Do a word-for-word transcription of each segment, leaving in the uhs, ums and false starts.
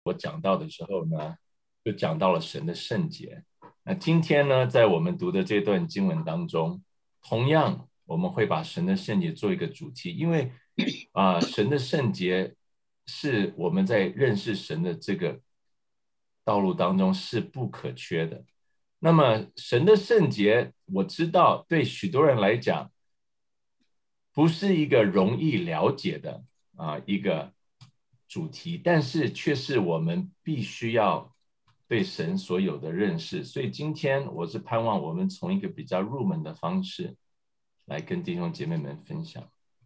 我讲到的时候呢，就讲到了神的圣洁。那今天呢，在我们读的这段经文当中，同样我们会把神的圣洁做一个主题，因为啊、呃，神的圣洁是我们在认识神的这个道路当中是不可缺的。那么神的圣洁，我知道对许多人来讲，不是一个容易了解的啊、呃、一个主题，但是却是我们必须要对神所有的认识。所以今天我是盼望我们从一个比较入门的方式来跟弟兄姐妹们分享。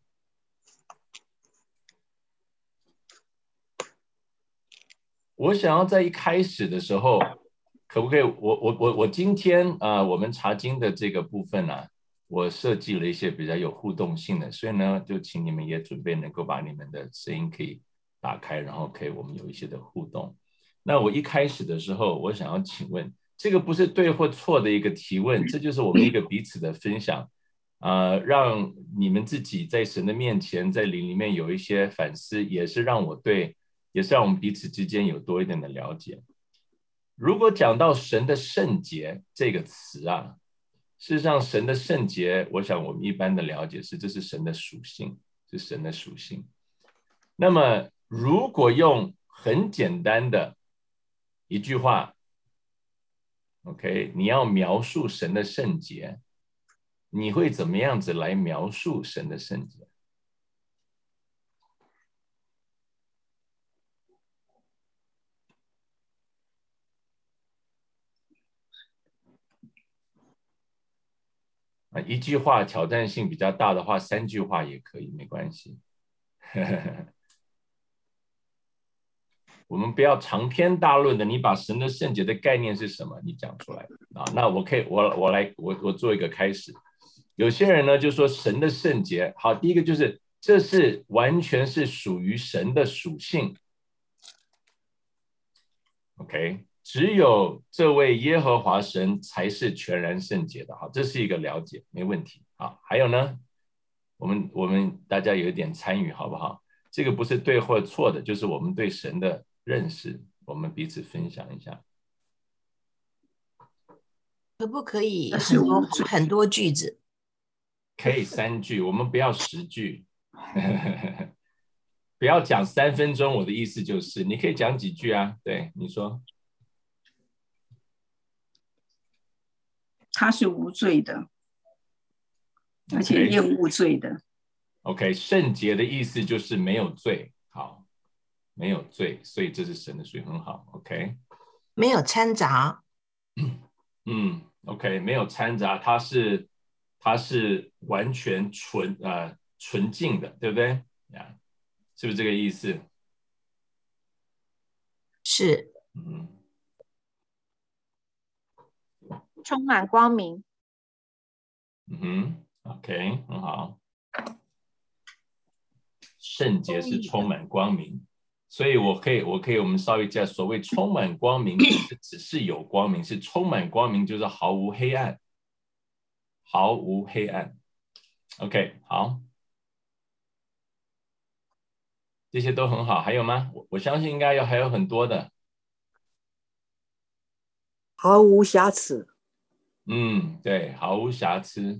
我想要在一开始的时候，可不可以？我我我我今天啊、呃，我们查经的这个部分啊，我设计了一些比较有互动性的，所以呢，就请你们也准备能够把你们的声音可以打开，然后可以我们有一些的互动。那我一开始的时候，我想要请问，这个不是对或错的一个提问，这就是我们一个彼此的分享，啊、呃，让你们自己在神的面前，在灵里面有一些反思，也是让我对。也是让我们彼此之间有多一点的了解。如果讲到神的圣洁这个词啊，事实上神的圣洁，我想我们一般的了解是，这是神的属性，是神的属性。那么如果用很简单的一句话 ，OK， 你要描述神的圣洁，你会怎么样子来描述神的圣洁？啊，一句话挑战性比较大的话，三句话也可以，没关系。我们不要长篇大论的，你把神的圣洁的概念是什么，你讲出来啊？那我可以，我我来，我我做一个开始。有些人呢就说神的圣洁，好，第一个就是这是完全是属于神的属性 ，OK， 只有这位耶和华神才是全然圣洁的，好，这是一个了解，没问题。好，还有呢，我们我们大家有一点参与，好不好？这个不是对或错的，就是我们对神的认识，我们彼此分享一下。 可不可以很多很多句子？ 可以三句，我们不要十句，不要讲三分钟。我的意思就是，你可以讲几句啊？对，你说。 他是无罪的，而且厌恶罪的。 OK， 圣洁的意思就是没有罪，好，没有罪，所以这是神的属性，很好。OK， 没有掺杂。 嗯 ，OK， 没有掺杂，它是它是完全纯呃纯净的，对不对呀？是不是这个意思？ 是。 嗯， 充满光明。 嗯哼 ，OK， 很好。圣洁是充满光明，所以我可以，我可以，我们稍微讲，所谓充满光明，不是只是有光明，是充满光明，就是毫无黑暗，毫无黑暗。OK， 好，这些都很好。还有吗？我我相信应该有还有很多的。 毫无瑕疵。 嗯，对，毫无瑕疵。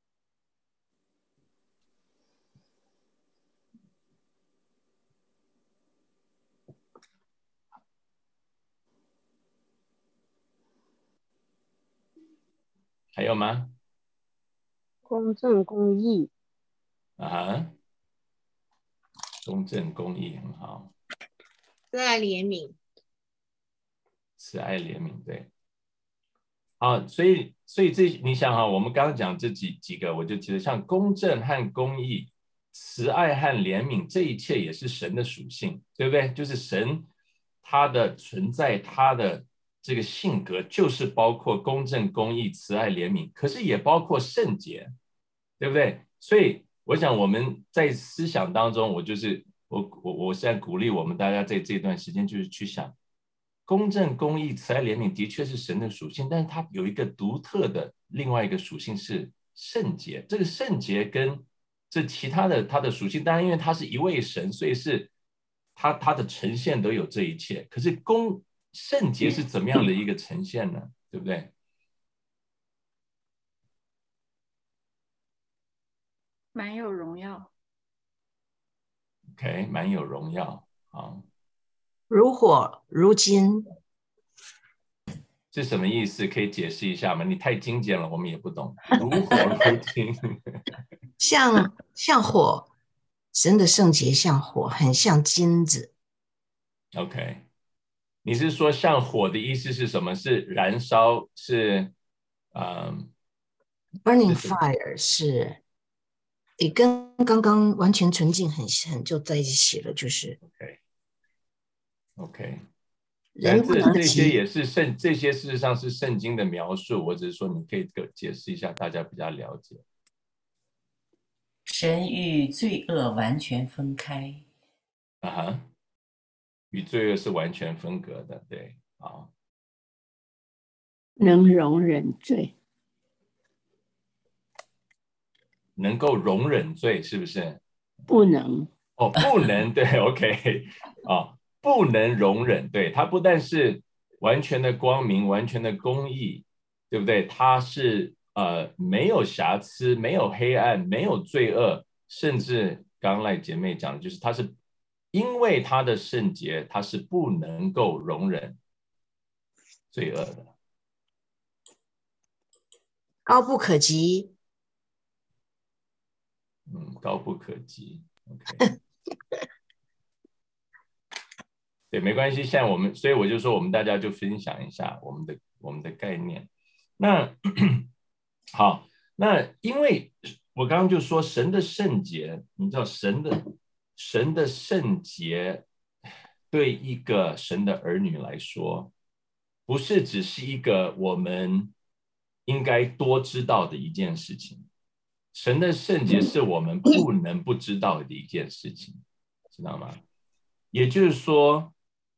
还有吗？ 公正公义。 啊哈，公正公义很好。 慈爱怜悯。 慈爱怜悯，对。好，所以所以这你想哈，我们刚刚讲这几几个，我就觉得像公正和公义、慈爱和怜悯，这一切也是神的属性，对不对？就是神他的存在，他的这个性格，就是包括公正、公义、慈爱、怜悯，可是也包括圣洁，对不对？所以我想我们在思想当中，我就是我我我现在鼓励我们大家在这段时间就是去想。公正、公义、慈爱、怜悯的确是神的属性，但是它有一个独特的另外一个属性是圣洁。这个圣洁跟这其他的它的属性，当然因为它是一位神，所以是它它的呈现都有这一切。可是公圣洁是怎么样的一个呈现呢？对不对？ 蛮有荣耀。 OK， 蛮有荣耀。好， 如火如金， 是什么意思？可以解释一下吗？你太精简了，我们也不懂。如火如金， 像像火，神的圣洁像火，很像金子。 OK， 你是说像火的意思是什么？是燃烧？是嗯 ，burning fire 是，也跟刚刚完全纯净很很就在一起了，就是 OK OK。 人不这这些能及。 也是圣，这些事实上是圣经的描述。我只是说，你可以解释一下，大家比较了解。 神与罪恶完全分开。 啊哈，与罪恶是完全分隔的，对，好。 能容忍罪， 能够容忍罪，是不是？ 不能。 哦，不能，对 ，OK， 哦，不能容忍，对，它不但是完全的光明，完全的公义，对不对？它是呃没有瑕疵，没有黑暗，没有罪恶，甚至刚刚赖姐妹讲的，就是它是因为它的圣洁，它是不能够容忍罪恶的， 高不可及。 嗯，高不可及 ，OK。对，没关系。现在我们，所以我就说，我们大家就分享一下我们的我们的概念。那好，那因为我刚刚就说神的圣洁，你知道神的神的圣洁对一个神的儿女来说，不是只是一个我们应该多知道的一件事情。神的圣洁是我们不能不知道的一件事情，知道吗？也就是说，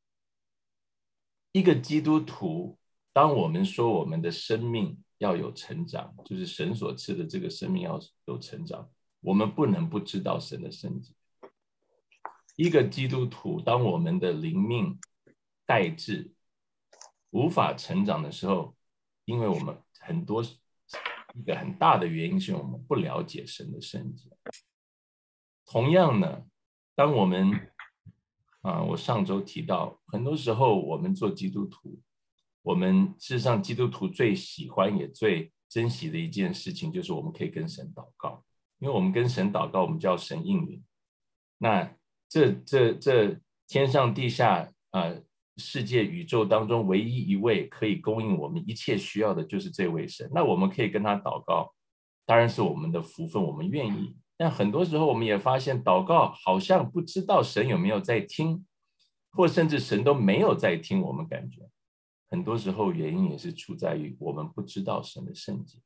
一个基督徒，当我们说我们的生命要有成长，就是神所赐的这个生命要有成长，我们不能不知道神的圣洁。一个基督徒，当我们的灵命怠滞，无法成长的时候，因为我们很多一个很大的原因是我们不了解神的圣洁。同样呢，当我们啊，我上周提到，很多时候我们做基督徒，我们事实上基督徒最喜欢也最珍惜的一件事情，就是我们可以跟神祷告，因为我们跟神祷告，我们叫神应允。那这这这天上地下啊、呃，世界宇宙当中唯一一位可以供应我们一切需要的，就是这位神。那我们可以跟他祷告，当然是我们的福分，我们愿意。但很多时候我们也发现，祷告好像不知道神有没有在听，或甚至神都没有在听。我们感觉很多时候原因也是出在于我们不知道神的圣洁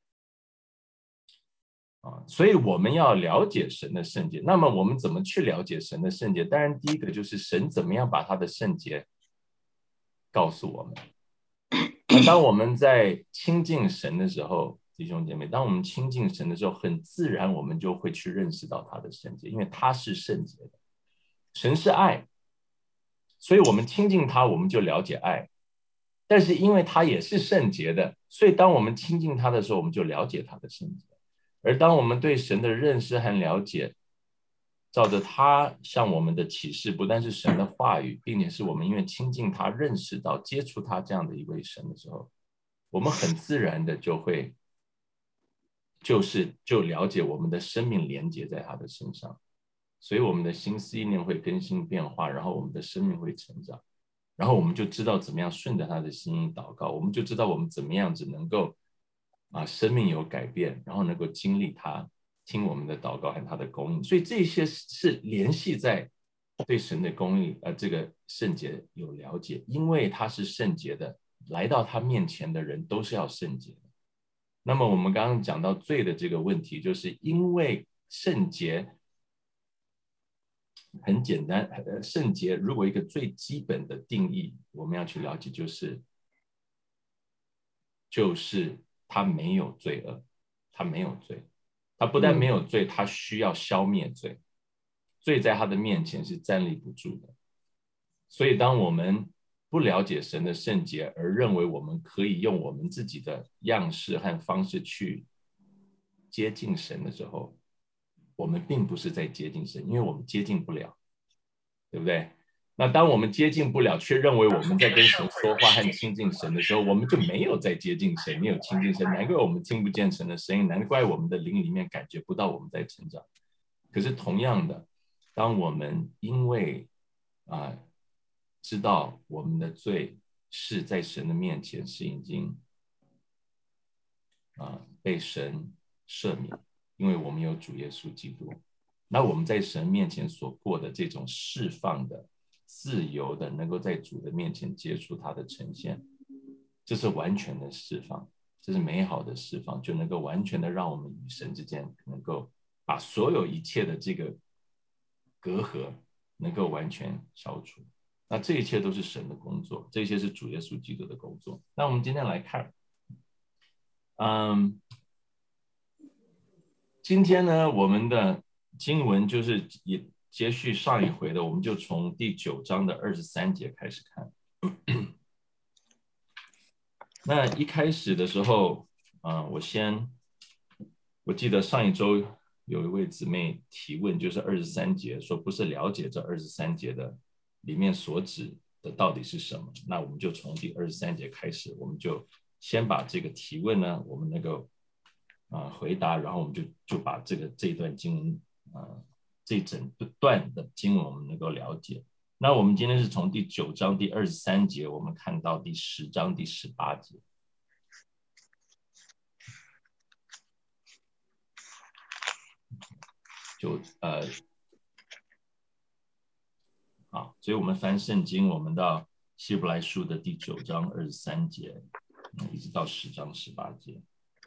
啊，所以我们要了解神的圣洁。那么我们怎么去了解神的圣洁？当然，第一个就是神怎么样把他的圣洁告诉我们。当我们在亲近神的时候，弟兄姐妹，当我们亲近神的时候，很自然我们就会去认识到他的圣洁，因为他是圣洁的。神是爱，所以我们亲近他，我们就了解爱。但是因为他也是圣洁的，所以当我们亲近他的时候，我们就了解他的圣洁。而当我们对神的认识和了解，照着他向我们的启示，不但是神的话语，并且是我们因为亲近他、认识到、接触他这样的一位神的时候，我们很自然的就会就是就了解我们的生命连接在他的身上，所以我们的心思意念会更新变化，然后我们的生命会成长，然后我们就知道怎么样顺着他的心意祷告，我们就知道我们怎么样子能够啊生命有改变，然后能够经历他听我们的祷告和他的供应，所以这些是联系在对神的供应呃这个圣洁有了解，因为他是圣洁的，来到他面前的人都是要圣洁的。那么我们刚刚讲到罪的这个问题，就是因为圣洁很简单，圣洁如果一个最基本的定义我们要去了解，就是就是他没有罪恶，他没有罪，他不但没有罪，他需要消灭罪，罪在他的面前是站立不住的。 所以当我们不了解神的圣洁，而认为我们可以用我们自己的样式和方式去接近神的时候，我们并不是在接近神，因为我们接近不了，对不对？那当我们接近不了，却认为我们在跟神说话和亲近神的时候，我们就没有在接近神，没有亲近神，难怪我们听不见神的声音，难怪我们的灵里面感觉不到我们在成长。可是同样的，当我们因为啊、呃、知道我们的罪是在神的面前是已经啊、呃、被神赦免，因为我们有主耶稣基督，那我们在神面前所过的这种释放的、自由的，能够在主的面前接触他的呈现，这是完全的释放，这是美好的释放，就能够完全的让我们与神之间能够把所有一切的这个隔阂能够完全消除。那这一切都是神的工作，这些是主耶稣基督的工作。那我们今天来看，嗯，今天呢，我们的经文就是也接续上一回的，我们就从第九章的二十三节开始看。那一开始的时候，啊、呃，我先，我记得上一周有一位姊妹提问，就是二十三节，说不是了解这二十三节的里面所指的到底是什么。那我们就从第二十三节开始，我们就先把这个提问呢，我们能够啊、呃、回答，然后我们就就把这个这一段经文啊、呃、这整段的经文我们能够了解。那我们今天是从第九章第二十三节，我们看到第十章第十八节。就呃，好，所以我们翻圣经，我们到希伯来书的第九章二十三节，一直到十章十八节。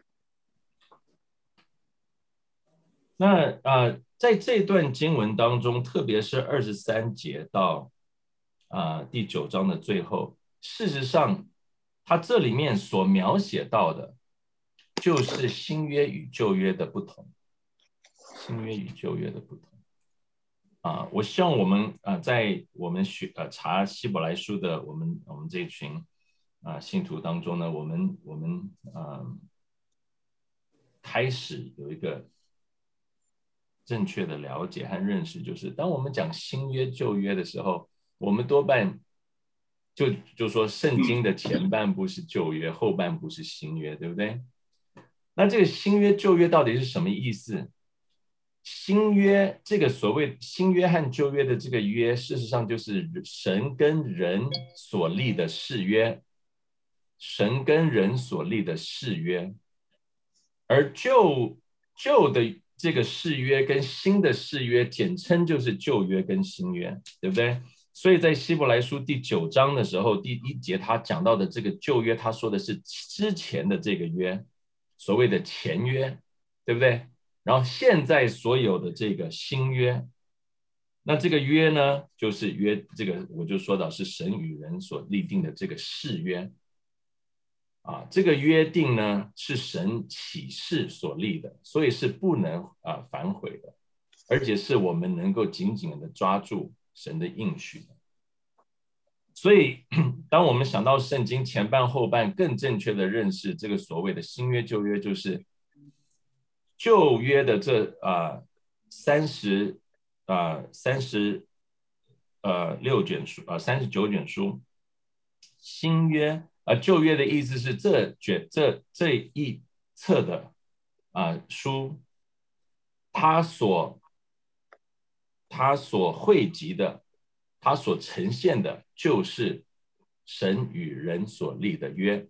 那呃，在这段经文当中，特别是二十三节到啊、呃、第九章的最后，事实上，它这里面所描写到的，就是新约与旧约的不同，新约与旧约的不同。啊、呃，我希望我们啊、呃，在我们学呃查希伯来书的我们我们这一群啊、呃、信徒当中呢，我们我们呃开始有一个正确的了解和认识，就是当我们讲新约旧约的时候，我们多半就就说圣经的前半部是旧约，后半部是新约，对不对？那这个新约旧约到底是什么意思？新约这个所谓新约和旧约的这个约，事实上就是神跟人所立的誓约，神跟人所立的誓约，而旧旧的这个誓约跟新的誓约，简称就是旧约跟新约，对不对？所以在希伯来书第九章的时候，第一节他讲到的这个旧约，他说的是之前的这个约，所谓的前约，对不对？然后现在所有的这个新约，那这个约呢，就是约这个我就说到是神与人所立定的这个誓约啊，这个约定呢是神启示所立的，所以是不能啊反悔的，而且是我们能够紧紧的抓住神的应许的。所以当我们想到圣经前半后半，更正确的认识这个所谓的新约旧约，就是旧约的这啊三十啊三十呃六卷书啊三十九卷书，新约啊旧约的意思是这卷这这一册的啊书，它所它所汇集的，它所呈现的就是神与人所立的约。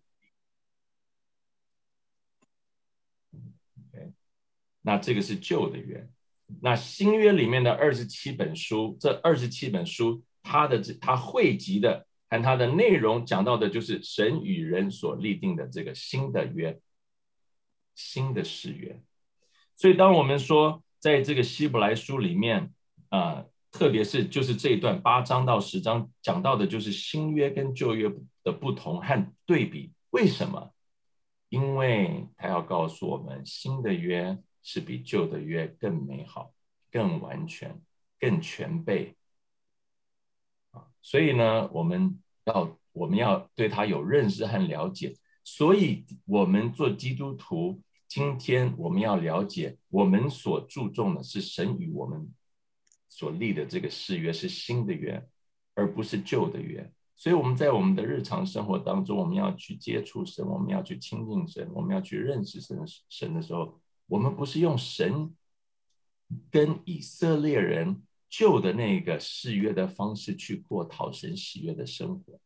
那这个是旧的约，那新约里面的二十七本书，这二十七本书，它的它汇集的和它的内容讲到的就是神与人所立定的这个新的约，新的誓约。所以当我们说在这个希伯来书里面啊、呃，特别是就是这一段八章到十章讲到的就是新约跟旧约的不同和对比，为什么？因为他要告诉我们，新的约是比旧的约更美好、更完全、更全备。 所以呢，我们要我们要对他有认识和了解。所以我们做基督徒，今天我们要了解，我们所注重的是神与我们所立的这个誓约是新的约，而不是旧的约。所以我们在我们的日常生活当中，我们要去接触神，我们要去亲近神，我们要去认识神神的时候，我们不是用神跟以色列人旧的那个誓约的方式去过讨神喜悦的生活，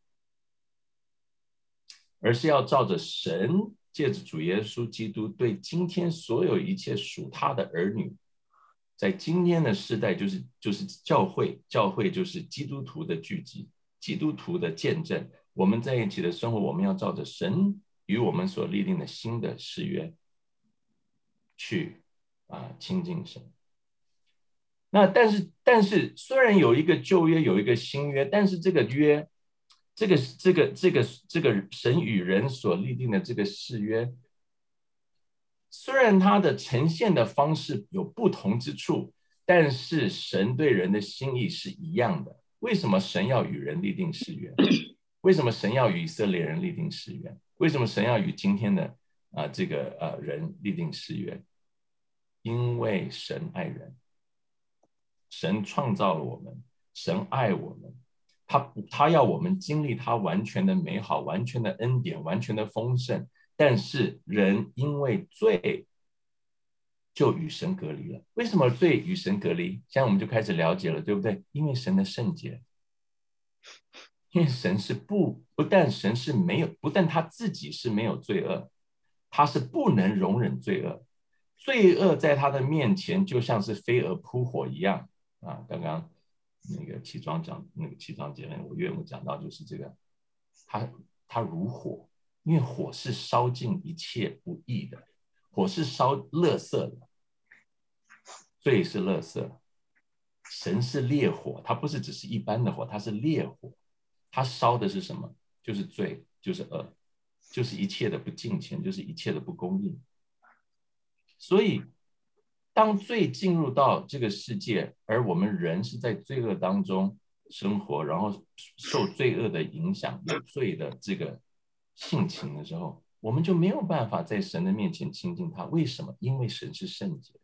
而是要照着神借着主耶稣基督对今天所有一切属他的儿女，在今天的世代就是就是教会，教会就是基督徒的聚集，基督徒的见证。我们在一起的生活，我们要照着神与我们所立定的新的誓约去啊亲近神。那但是但是虽然有一个旧约，有一个新约，但是这个约，这个这个这个这个神与人所立定的这个誓约，虽然它的呈现的方式有不同之处，但是神对人的心意是一样的。为什么神要与人立定誓约？为什么神要与以色列人立定誓约？为什么神要与今天的啊、呃、这个呃人立定誓约？因为神爱人。神创造了我们，神爱我们，他他要我们经历他完全的美好，完全的恩典，完全的丰盛。但是人因为罪就与神隔离了。为什么罪与神隔离？现在我们就开始了解了，对不对？因为神的圣洁，因为神是不不但神是没有，不但他自己是没有罪恶，他是不能容忍罪恶。罪恶在他的面前就像是飞蛾扑火一样。啊，刚刚那个齐庄讲，那个齐庄姐妹，我岳母讲到就是这个，它它如火，因为火是烧尽一切不义的，火是烧垃圾的，罪是垃圾，神是烈火，它不是只是一般的火，它是烈火，它烧的是什么？就是罪，就是恶，就是一切的不敬虔，就是一切的不公义。所以当罪进入到这个世界，而我们人是在罪恶当中生活，然后受罪恶的影响，有罪的这个性情的时候，我们就没有办法在神的面前亲近他。为什么？因为神是圣洁，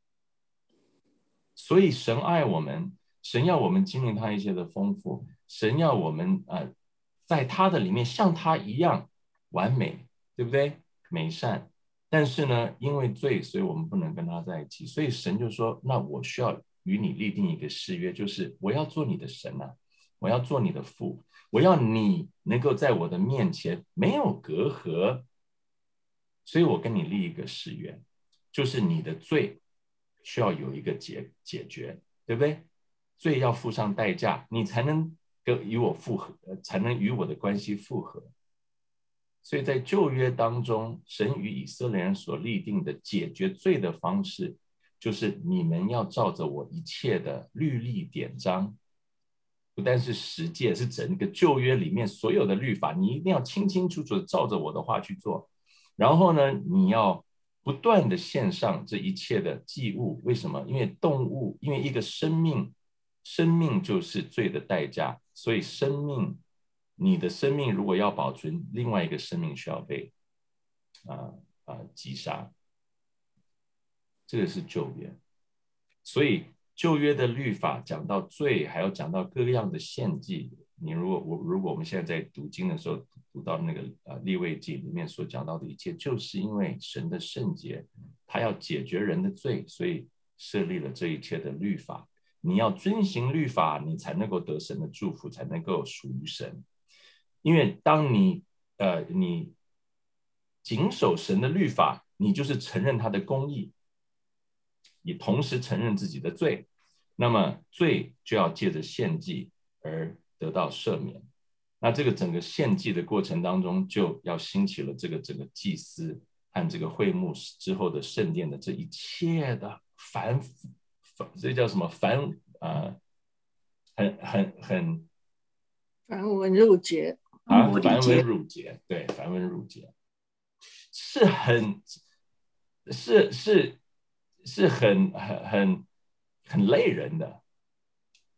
所以神爱我们，神要我们经历他一切的丰富，神要我们呃在他的里面像他一样完美，对不对？美善。但是呢，因为罪，所以我们不能跟他在一起。所以神就说：“那我需要与你立定一个誓约，就是我要做你的神啊，我要做你的父，我要你能够在我的面前没有隔阂。所以我跟你立一个誓约，就是你的罪需要有一个解解决，对不对？罪要付上代价，你才能跟与我复合，才能与我的关系复合。”所以在旧约当中，神与以色列人所立定的解决罪的方式，就是你们要照着我一切的律例典章，不但是十诫，是整个旧约里面所有的律法，你一定要清清楚楚的照着我的话去做。然后呢，你要不断的献上这一切的祭物。为什么？因为动物，因为一个生命，生命就是罪的代价，所以生命。你的生命如果要保存，另外一个生命需要被啊啊击杀，这个是旧约。所以旧约的律法讲到罪，还要讲到各样的献祭。你如果我如果我们现在在读经的时候读到那个啊利未记里面所讲到的一切，就是因为神的圣洁，他要解决人的罪，所以设立了这一切的律法。你要遵行律法，你才能够得神的祝福，才能够属于神。因为当你呃你谨守神的律法，你就是承认他的公义，也同时承认自己的罪，那么罪就要借着献祭而得到赦免。那这个整个献祭的过程当中，就要兴起了这个整个祭司和这个会幕之后的圣殿的这一切的繁，这叫什么繁啊、呃，很很很繁文缛节。 啊，繁文缛节，对，繁文缛节是很是是是很很很很累人的，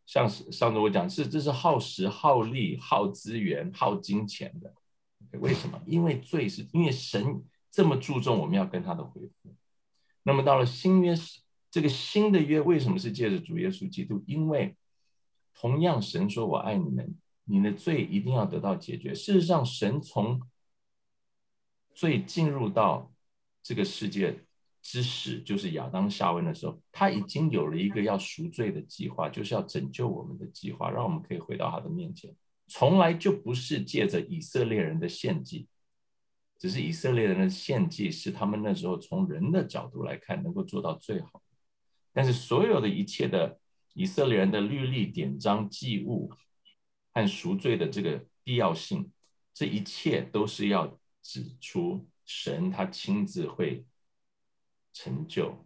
像上次我讲是这是耗时、耗力、耗资源、耗金钱的。为什么？因为罪是因为神这么注重我们要跟他的恢复。那么到了新约，这个新的约为什么是借着主耶稣基督？因为同样神说我爱你们，你的罪一定要得到解决。事实上，神从罪进入到这个世界之始，就是亚当夏娃的时候，他已经有了一个要赎罪的计划，就是要拯救我们的计划，让我们可以回到他的面前。从来就不是借着以色列人的献祭，只是以色列人的献祭是他们那时候从人的角度来看能够做到最好。但是所有的一切的以色列人的律例、典章、祭物和赎罪的这个必要性，这一切都是要指出神他亲自会成就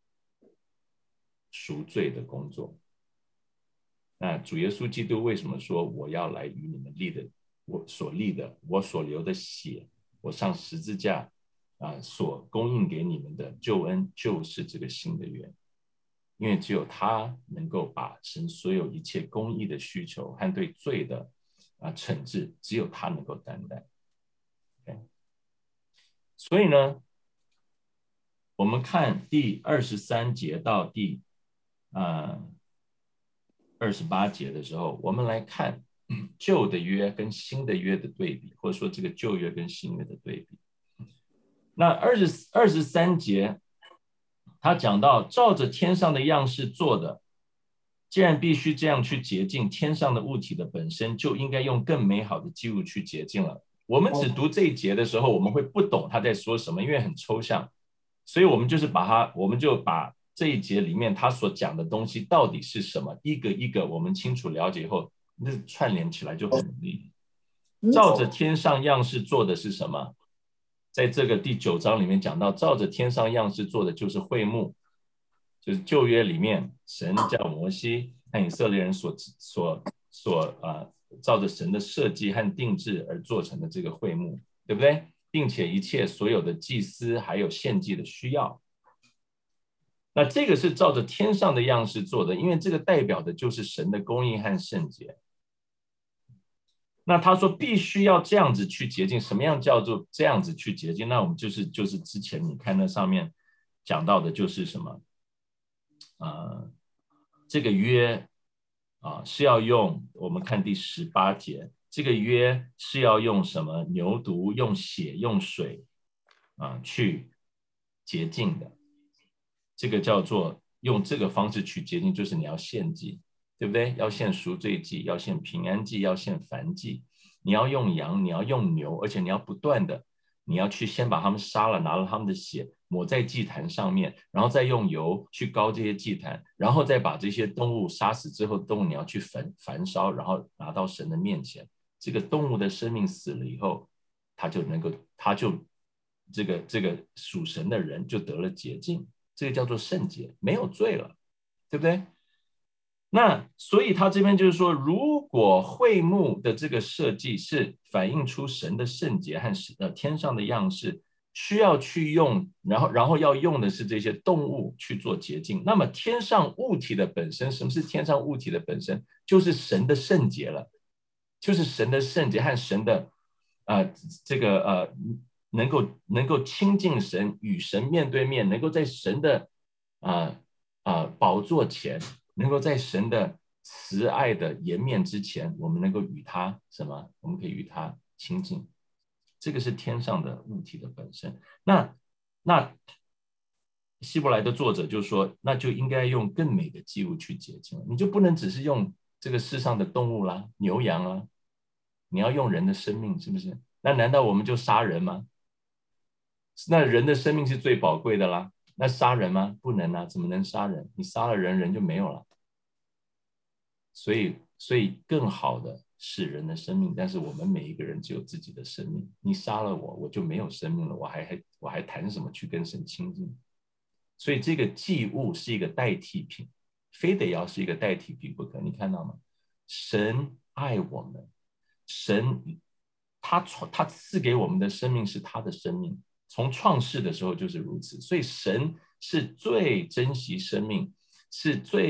赎罪的工作。那主耶稣基督为什么说我要来与你们立的，我所立的，我所流的血，我上十字架啊所供应给你们的救恩，就是这个新的约。因为只有他能够把神所有一切公义的需求和对罪的啊惩治，只有他能够担待。Okay? 所以呢，我们看第二十三节到第啊。二十八节的时候，我们来看旧的约跟新的约的对比，或者说这个旧约跟新约的对比。那二十二十三节，他讲到照着天上的样式做的，既然必须这样去洁净天上的物体的本身，就应该用更美好的祭物去洁净了。我们只读这一节的时候，我们会不懂他在说什么，因为很抽象，所以我们就是把它，我们就把这一节里面他所讲的东西到底是什么，一个一个我们清楚了解以后，那串联起来就很容易。照着天上样式做的是什么？在这个第九章里面讲到，照着天上样式做的就是会幕，就是旧约里面神叫摩西和以色列人所所所啊、呃，照着神的设计和定制而做成的这个会幕，对不对？并且一切所有的祭司还有献祭的需要。那这个是照着天上的样式做的，因为这个代表的就是神的公义和圣洁。那他说必须要这样子去洁净，什么样叫做这样子去洁净？那我们就是就是之前你看那上面讲到的就是什么？呃，这个约啊是要用，我们看第十八节，这个约是要用什么？牛犊、用血、用水啊去洁净的。这个叫做用这个方式去洁净，就是你要献祭，对不对？要献赎罪祭，要献平安祭，要献燔祭。你要用羊，你要用牛，而且你要不断的，你要去先把他们杀了，拿了他们的血抹在祭坛上面，然后再用油去膏这些祭坛，然后再把这些动物杀死之后，动物你要去焚焚烧，然后拿到神的面前。这个动物的生命死了以后，他就能够，他就这个这个属神的人就得了洁净。这个叫做圣洁，没有罪了，对不对？那所以他这边就是说，如果会幕的这个设计是反映出神的圣洁和呃天上的样式，需要去用，然后然后要用的是这些动物去做洁净，那么天上物体的本身，什么是天上物体的本身？就是神的圣洁了，就是神的圣洁和神的呃这个呃。能够能够亲近神，与神面对面，能够在神的啊啊、呃呃、宝座前，能够在神的慈爱的颜面之前，我们能够与他什么？我们可以与他亲近。这个是天上的物体的本身。那那希伯来的作者就说，那就应该用更美的祭物去洁净了，你就不能只是用这个世上的动物啦，牛羊啦，你要用人的生命，是不是？那难道我们就杀人吗？那人的生命是最宝贵的啦，那杀人吗？不能啊，怎么能杀人？你杀了人，人就没有了。所以，所以更好的是人的生命，但是我们每一个人只有自己的生命。你杀了我，我就没有生命了，我还我还谈什么去跟神亲近？所以这个祭物是一个代替品，非得要是一个代替品不可。你看到吗？神爱我们，神他他赐给我们的生命是他的生命。从创世的时候就是如此，所以神是最珍惜生命，是最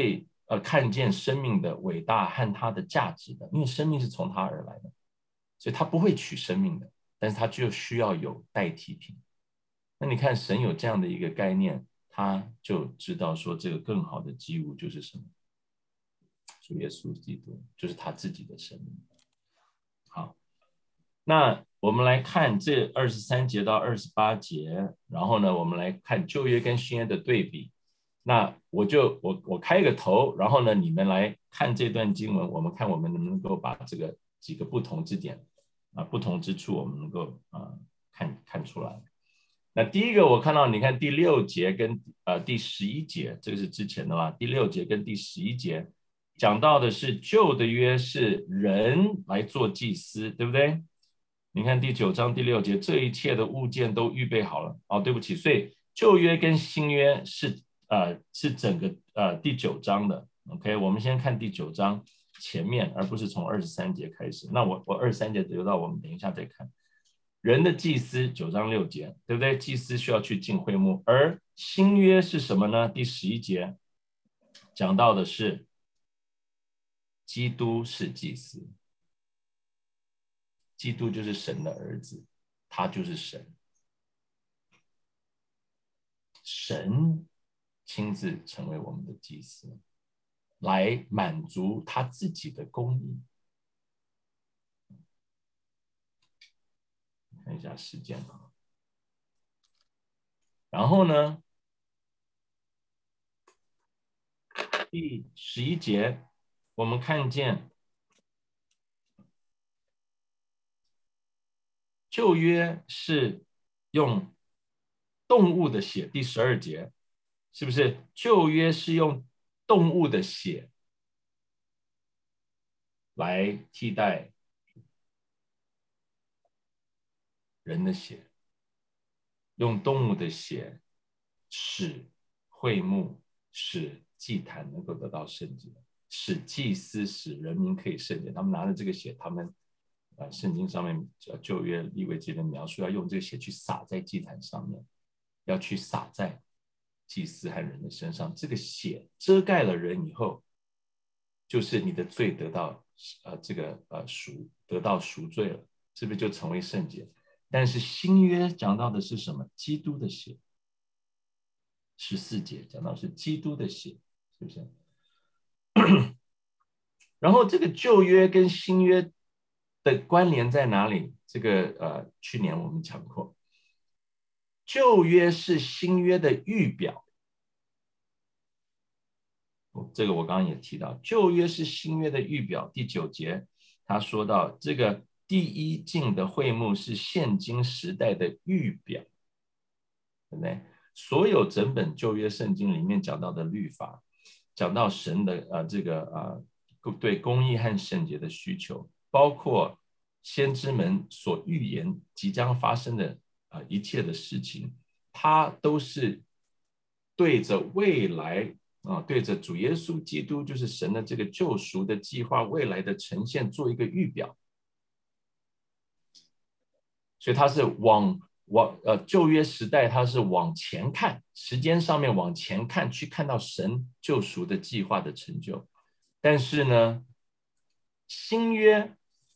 呃看见生命的伟大和它的价值的，因为生命是从他而来的，所以他不会取生命的，但是他就需要有代替品。那你看神有这样的一个概念，他就知道说这个更好的祭物就是什么？主耶稣基督，就是他自己的生命。好，那我们来看这二十三节到二十八节，然后呢，我们来看旧约跟新约的对比。那我就我我开个头，然后呢，你们来看这段经文，我们看我们能不能够把这个几个不同之点啊、不同之处，我们能够啊、看看出来。那第一个我看到，你看第六节跟呃第十一节，这个是之前的吧？第六节跟第十一节讲到的是旧的约是人来做祭司，对不对？你看第九章第六节，这一切的物件都预备好了。哦，对不起，所以旧约跟新约是呃是整个呃第九章的。OK， 我们先看第九章前面，而不是从二十三节开始。那我我二十三节留到我们等一下再看。人的祭司九章六节，对不对？祭司需要去进会幕，而新约是什么呢？第十一节讲到的是基督是祭司，基督就是神的儿子，他就是神，神亲自成为我们的祭司，来满足他自己的公义。看一下时间啊，然后呢，第十一节，我们看见旧约是用动物的血，第十二节，是不是？旧约是用动物的血来替代人的血，用动物的血使会幕、使祭坛能够得到圣洁，使祭司、使人民可以圣洁。他们拿着这个血，他们呃圣经上面旧约利未记的描述，要用这个血去洒在祭坛上面，要去洒在祭司和人的身上。这个血遮盖了人以后，就是你的罪得到呃这个呃赎得到赎罪了，是不是就成为圣洁？但是新约讲到的是什么？基督的血。十四节讲到是基督的血，是不是？然后这个旧约跟新约的关联在哪里？这个呃，去年我们讲过，旧约是新约的预表。这个我刚刚也提到，旧约是新约的预表。第九节他说到，这个第一进的会幕是现今时代的预表，对不对？所有整本旧约圣经里面讲到的律法，讲到神的呃这个呃对公义和圣洁的需求，包括先知们所预言即将发生的呃一切的事情，它都是对着未来啊、呃，对着主耶稣基督，就是神的这个救赎的计划未来的呈现做一个预表，所以它是往。往呃旧约时代，它是往前看，时间上面往前看，去看到神救赎的计划的成就。但是呢，新约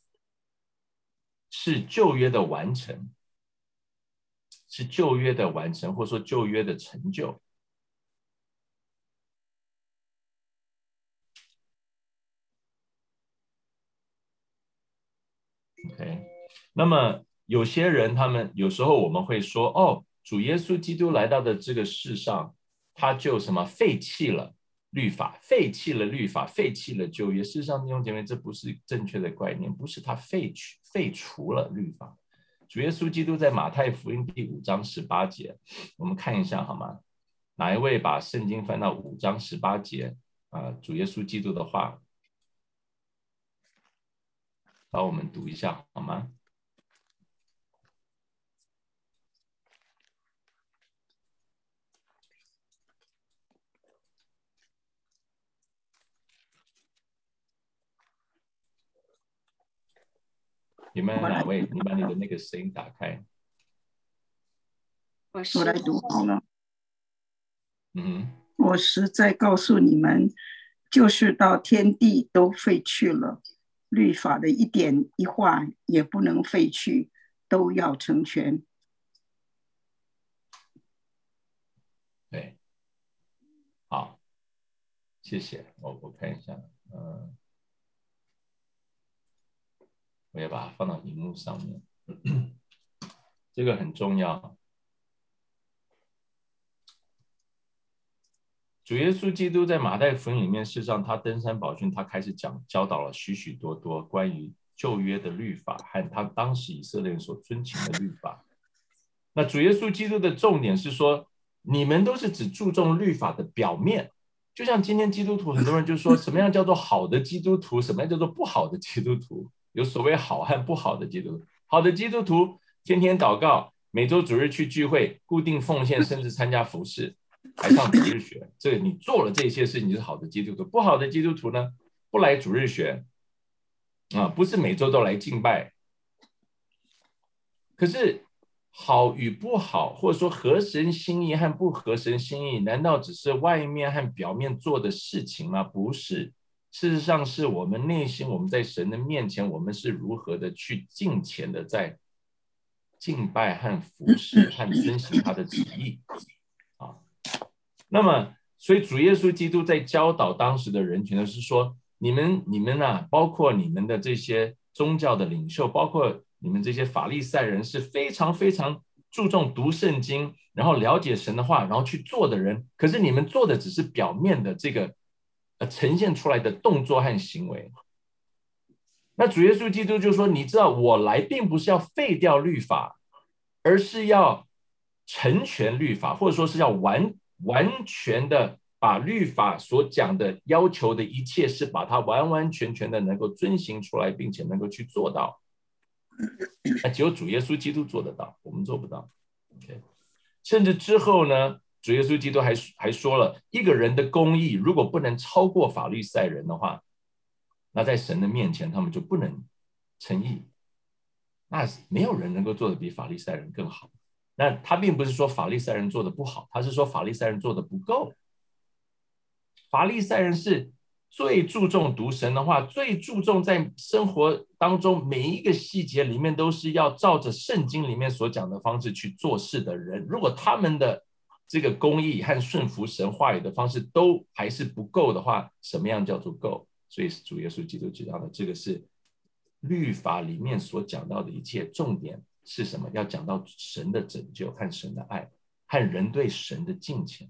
是旧约的完成，是旧约的完成，或者说旧约的成就。OK， 那么。有些人他们有时候我们会说，哦，主耶稣基督来到的这个世上，他就什么废弃了律法，废弃了律法，废弃了旧约。事实上，弟兄姐妹，这不是正确的概念，不是他废去废除了律法。主耶稣基督在马太福音第五章十八节，我们看一下好吗？哪一位把圣经翻到五章十八节啊、呃？主耶稣基督的话，帮我们读一下好吗？你们哪位？你把你的那个声音打开。 我来读好了。 嗯， 我实在告诉你们， 就是到天地都废去了，律法的一点一画也不能废去，都要成全。 对，好，谢谢。我我看一下，嗯，我也把它放到荧幕上面，这个很重要。主耶稣基督在马太福音里面，事实上他登山宝训，他开始讲教导了许许多多关于旧约的律法和他当时以色列人所遵循的律法。那主耶稣基督的重点是说，你们都是只注重律法的表面，就像今天基督徒很多人就说，什么样叫做好的基督徒，什么样叫做不好的基督徒，有所谓好和不好的基督徒。好的基督徒天天祷告，每周主日去聚会，固定奉献，甚至参加服事，还上主日学，这个你做了这些事情，你是好的基督徒。不好的基督徒呢，不来主日学啊，不是每周都来敬拜。可是好与不好，或者说合神心意和不合神心意，难道只是外面和表面做的事情吗？不是，事实上是我们内心，我们在神的面前，我们是如何的去敬虔的在敬拜和服侍和遵行他的旨意啊。那么，所以主耶稣基督在教导当时的人群呢，是说，你们你们啊，包括你们的这些宗教的领袖，包括你们这些法利赛人，是非常非常注重读圣经，然后了解神的话，然后去做的人。可是你们做的只是表面的这个呃呈现出来的动作和行为。那主耶稣基督就说，你知道我来并不是要废掉律法，而是要成全律法，或者说是要完完全的把律法所讲的要求的一切，是把它完完全全的能够遵行出来，并且能够去做到。那只有主耶稣基督做得到，我们做不到。Okay? 甚至之后呢，主耶稣基督 还, 还说了，一个人的公义如果不能超过法利赛人的话，那在神的面前他们就不能称义。那没有人能够做得比法利赛人更好。那他并不是说法利赛人做的不好，他是说法利赛人做的不够。法利赛人是最注重读神的话，最注重在生活当中每一个细节里面都是要照着圣经里面所讲的方式去做事的人。如果他们的这个公义和顺服神话语的方式都还是不够的话，什么样叫做够？所以主耶稣基督知道的，这个是律法里面所讲到的一切重点是什么？要讲到神的拯救和神的爱和人对神的敬虔，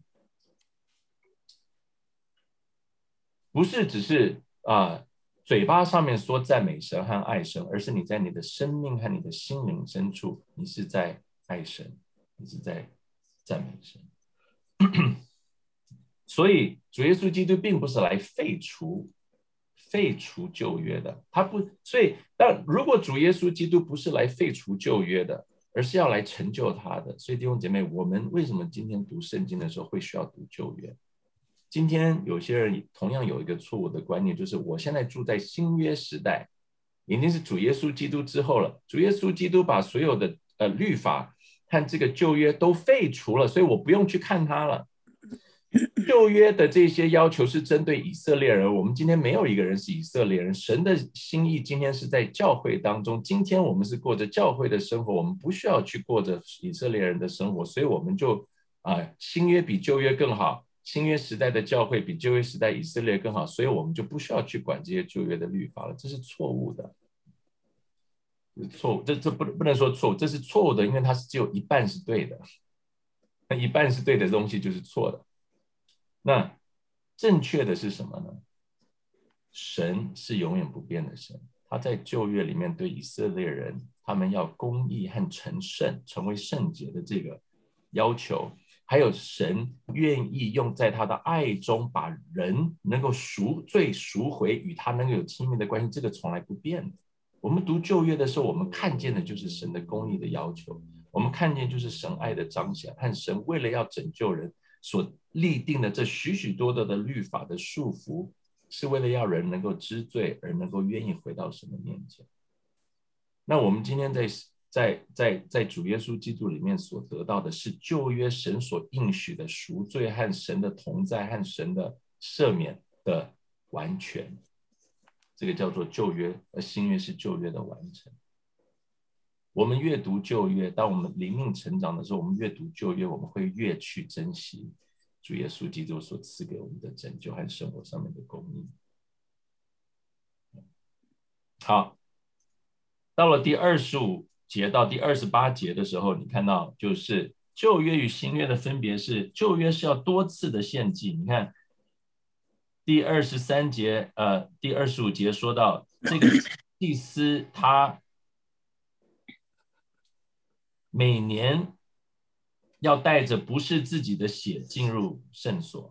不是只是啊、呃、嘴巴上面说赞美神和爱神，而是你在你的生命和你的心灵深处，你是在爱神，你是在赞美神。所以主耶稣基督并不是来废除废除旧约的，他不，所以但如果主耶稣基督不是来废除旧约的，而是要来成就他的，所以弟兄姐妹，我们为什么今天读圣经的时候会需要读旧约？今天有些人同样有一个错误的观念，就是我现在住在新约时代，已经是主耶稣基督之后了，主耶稣基督把所有的呃律法和这个旧约都废除了，所以我不用去看它了。旧约的这些要求是针对以色列人，我们今天没有一个人是以色列人，神的心意今天是在教会当中，今天我们是过着教会的生活，我们不需要去过着以色列人的生活，所以我们就啊、呃，新约比旧约更好，新约时代的教会比旧约时代以色列更好，所以我们就不需要去管这些旧约的律法了，这是错误的。错误，这这不不能说错误，这是错误的，因为它是只有一半是对的，那一半是对的东西就是错的。那正确的是什么呢？神是永远不变的神，他在旧约里面对以色列人，他们要公义和成圣，成为圣洁的这个要求，还有神愿意用在他的爱中把人能够赎罪赎回，与他能够有亲密的关系，这个从来不变的。我们读旧约的时候，我们看见的就是神的公义的要求，我们看见就是神爱的彰显，和神为了要拯救人所立定的这许许多多的律法的束缚，是为了要人能够知罪，而能够愿意回到神的面前。那我们今天在在在在主耶稣基督里面所得到的是旧约神所应许的赎罪和神的同在和神的赦免的完全，这个叫做旧约，而新约是旧约的完成。我们越读旧约，当我们灵命成长的时候，我们越读旧约，我们会越去珍惜主耶稣基督所赐给我们的拯救和生活上面的供应。好，到了第二十五节到第二十八节的时候，你看到就是旧约与新约的分别是，旧约是要多次的献祭。你看第二十三节，呃，第二十五节说到这个祭司他每年要带着不是自己的血进入圣所，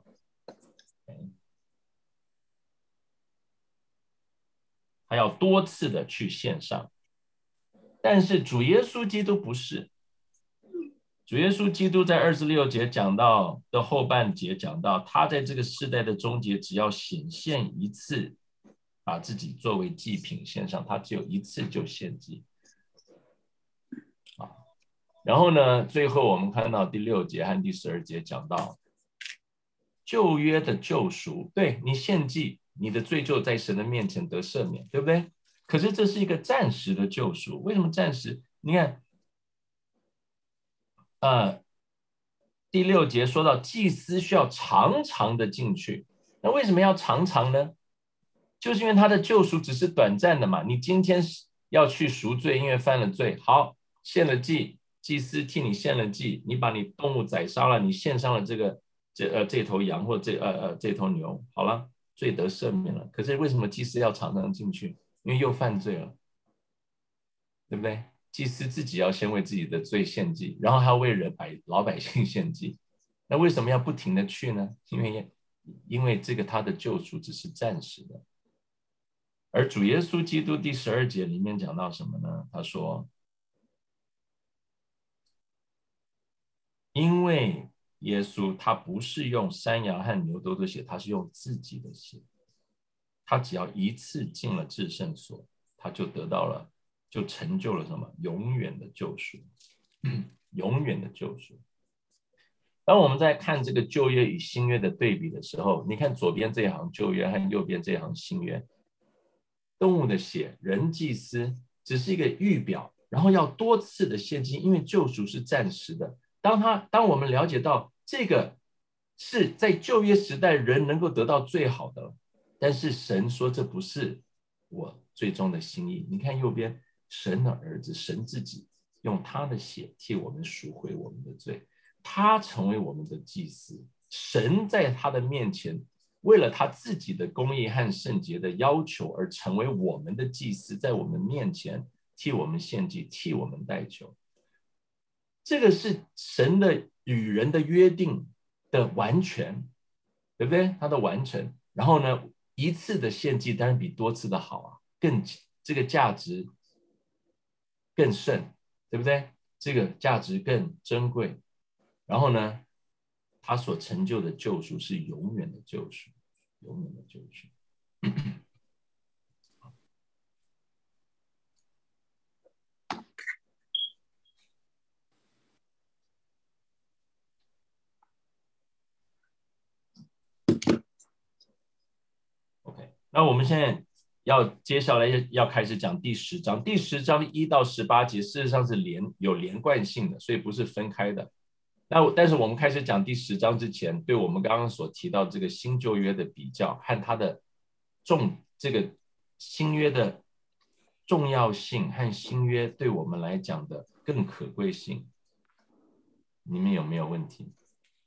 还要多次的去献上。但是主耶稣基督不是，主耶稣基督在二十六节讲到的后半节讲到，他在这个世代的终结，只要显现一次，把自己作为祭品献上，他只有一次就献祭。然后呢，最后我们看到第六节和第十二节讲到旧约的救赎，对，你献祭，你的罪就在神的面前得赦免，对不对？可是这是一个暂时的救赎。为什么暂时？你看，呃，第六节说到祭司需要常常的进去，那为什么要常常呢？就是因为他的救赎只是短暂的嘛。你今天要去赎罪，因为犯了罪，好，献了祭。祭司替你献了祭，你把你动物宰杀了，你献上了这个这呃这头羊或这呃呃这头牛，好了，罪得赦免了。可是为什么祭司要常常进去？因为又犯罪了，对不对？祭司自己要先为自己的罪献祭，然后还要为人百老百姓献祭。那为什么要不停的去呢？因为因为这个他的救赎只是暂时的。而主耶稣基督第十二节里面讲到什么呢？他说，因为耶稣他不是用山羊和牛犊的血，他是用自己的血。他只要一次进了至圣所，他就得到了，就成就了什么？永远的救赎，永远的救赎。当我们在看这个旧约与新约的对比的时候，你看左边这一行旧约和右边这一行新约，动物的血，人祭司只是一个预表，然后要多次的献祭，因为救赎是暂时的。当他当我们了解到这个是在旧约时代人能够得到最好的，但是神说这不是我最终的心意。你看右边，神的儿子，神自己用他的血替我们赎回我们的罪，他成为我们的祭司，神在他的面前为了他自己的公义和圣洁的要求而成为我们的祭司，在我们面前替我们献祭，替我们代求。这个是神的与人的约定的完全，对不对？它的完成。然后呢，一次的献祭当然比多次的好啊，更这个价值更甚，对不对？这个价值更珍贵。然后呢，他所成就的救赎是永远的救赎，永远的救赎。OK， 那我们现在要接下来要开始讲第十章，第十章一到十八节事实上是连有连贯性的，所以不是分开的。那但是我们开始讲第十章之前，对我们刚刚所提到这个新旧约的比较和它的重这个新约的重要性和新约对我们来讲的更可贵性，你们有没有问题？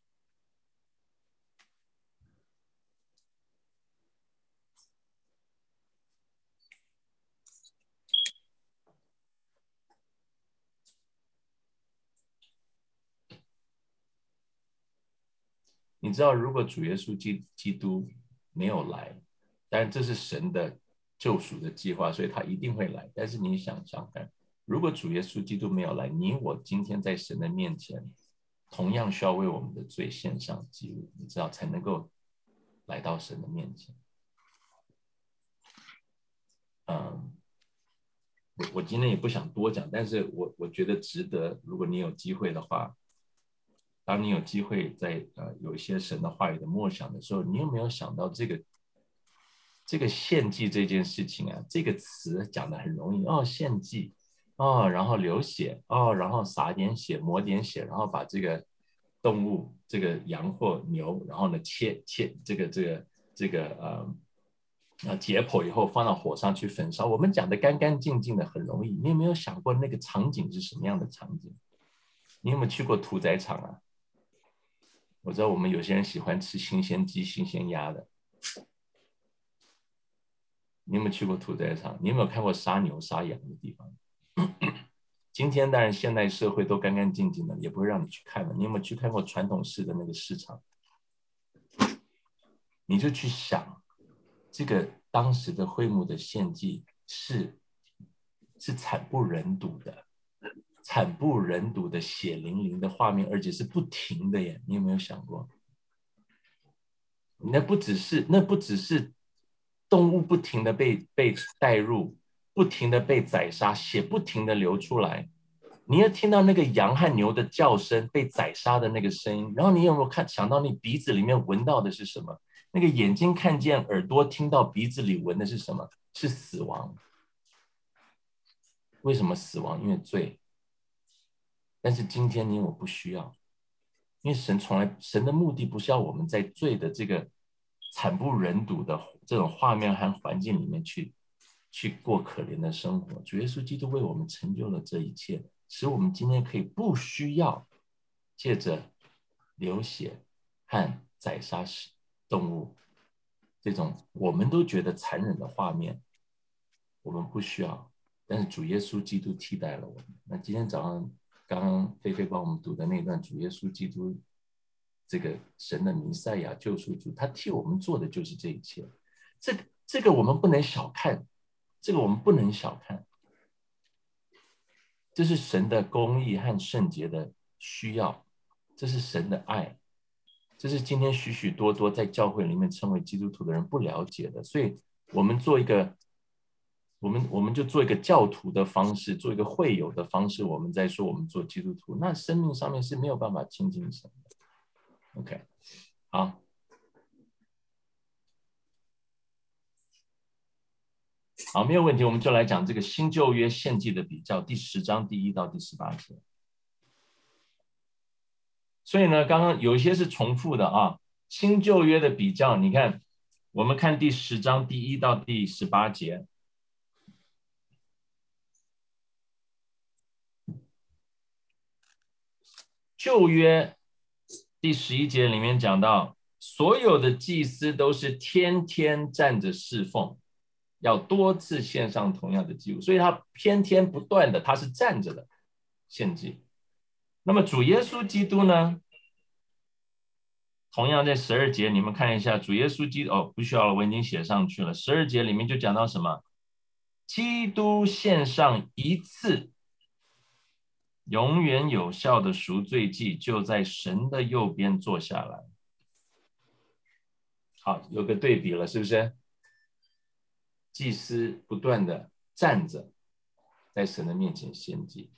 你知道，如果主耶稣基基督没有来，当然这是神的救赎的计划，所以他一定会来。但是你想想看，如果主耶稣基督没有来，你我今天在神的面前，同样需要为我们的罪献上祭物，你知道，才能够来到神的面前。嗯，我我今天也不想多讲，但是我我觉得值得。如果你有机会的话，当你有机会在呃有一些神的话语的默想的时候，你有没有想到这个这个献祭这件事情啊，这个词讲的很容易哦，献祭哦，然后流血哦，然后撒点血，抹点血，然后把这个动物，这个羊或牛，然后呢切切这个这个这个呃呃解剖以后放到火上去焚烧。我们讲的干干净净的很容易，你有没有想过那个场景是什么样的场景？你有没有去过屠宰场啊？我知道我们有些人喜欢吃新鲜鸡、新鲜鸭的。你有没有去过屠宰场？你有没有看过杀牛杀羊的地方？今天当然现代社会都干干净净的，也不会让你去看了。你有没有去看过传统式的那个市场？你就去想，这个当时的会幕的献祭是是惨不忍睹的，惨不忍睹的血淋淋的画面，而且是不停的耶。你有没有想过？那不只是那不只是动物不停的被被带入，不停的被宰杀，血不停的流出来。你要听到那个羊和牛的叫声，被宰杀的那个声音，然后你有没有看想到你鼻子里面闻到的是什么？那个眼睛看见，耳朵听到，鼻子里闻的是什么？是死亡。为什么死亡？因为罪。但是今天你我不需要，因为神从来神的目的不是要我们在罪的这个惨不忍睹的这种画面和环境里面去去过可怜的生活。主耶稣基督为我们成就了这一切，使我们今天可以不需要借着流血和宰杀动物这种我们都觉得残忍的画面，我们不需要。但是主耶稣基督替代了我们。那今天早上刚刚菲菲帮我们读的那段，主耶稣基督这个神的弥赛亚救赎主，他替我们做的就是这一切。这个这个我们不能小看，这个我们不能小看。这是神的公义和圣洁的需要，这是神的爱，这是今天许许多多在教会里面称为基督徒的人不了解的。所以我们做一个我们我们就做一个教徒的方式，做一个会友的方式，我们在说我们做基督徒，那生命上面是没有办法亲近神的。 OK， 好，好，没有问题，我们就来讲这个新旧约献祭的比较，第十章第一到第十八节。所以呢，刚刚有一些是重复的啊，新旧约的比较，你看我们看第十章第一到第十八节。旧约第十一节里面讲到，所有的祭司都是天天站着侍奉，要多次献上同样的祭物，所以他天天不断的，他是站着的献祭。那么主耶稣基督呢，同样在十二节，你们看一下主耶稣基督，哦，不需要了，我已经写上去了。十二节里面就讲到什么？基督献上一次永远有效的赎罪祭，就在神的右边坐下来。好，有个对比了，是不是？祭司不断的站着，在神的面前献祭，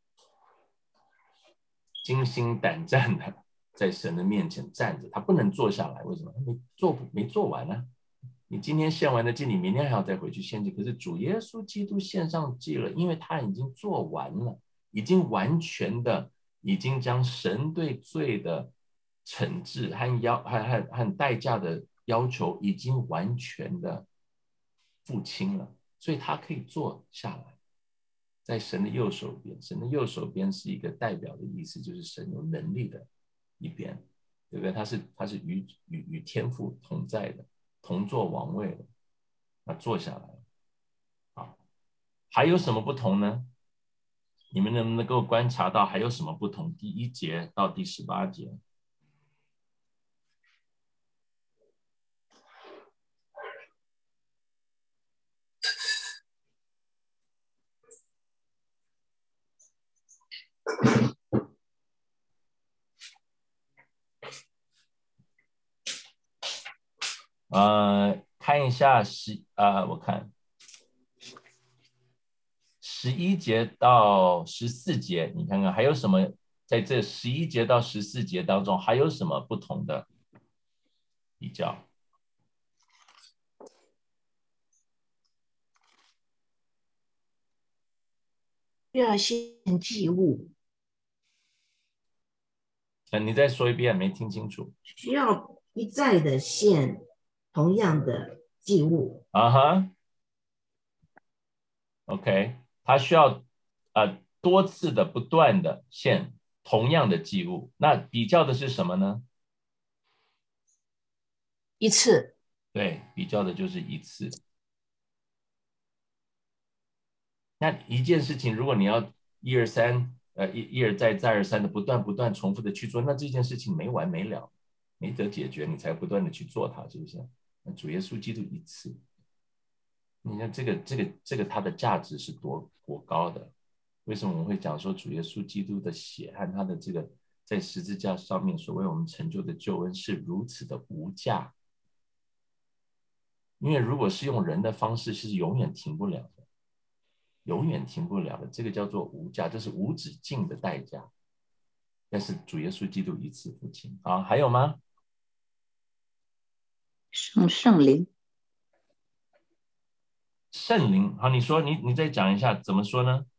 惊心胆战的在神的面前站着，他不能坐下来，为什么？他没做没做完呢、啊？你今天献完的祭，你明天还要再回去献祭。可是主耶稣基督献上祭了，因为他已经做完了。已经完全的，已经将神对罪的惩治和要和和和代价的要求，已经完全的付清了，所以他可以坐下来，在神的右手边。神的右手边是一个代表的意思，就是神有能力的一边，对不对？他是他是与与与天父同在的，同坐王位的，那坐下来了。好，还有什么不同呢？你们能不能够观察到还有什么不同？第一节到第十八节，呃，看一下十啊、呃，我看。十一节到十四节，你看看还有什么？在这十一节到十四节当中，还有什么不同的比较？ 需要献祭物， 呃，你再说一遍，没听清楚。 需要一再的献同样的祭物。 啊哈 ，OK， 他需要呃多次的、不断的献同样的祭物。那比较的是什么呢？ 一次。 对，比较的就是一次。那一件事情，如果你要一而三，呃一一而再再而三的不断不断重复的去做，那这件事情没完没了，没得解决，你才不断的去做它，是不是？那主耶稣基督一次，你看这个这个这个它的价值是多多高的？为什么我们会讲说主耶稣基督的血和他的这个在十字架上面所为我们成就的救恩是如此的无价？因为如果是用人的方式，是永远停不了的，永远停不了的。这个叫做无价，这是无止境的代价。但是主耶稣基督一次付清啊，还有吗？ 圣圣灵， 圣灵，好，你说你你再讲一下，怎么说呢？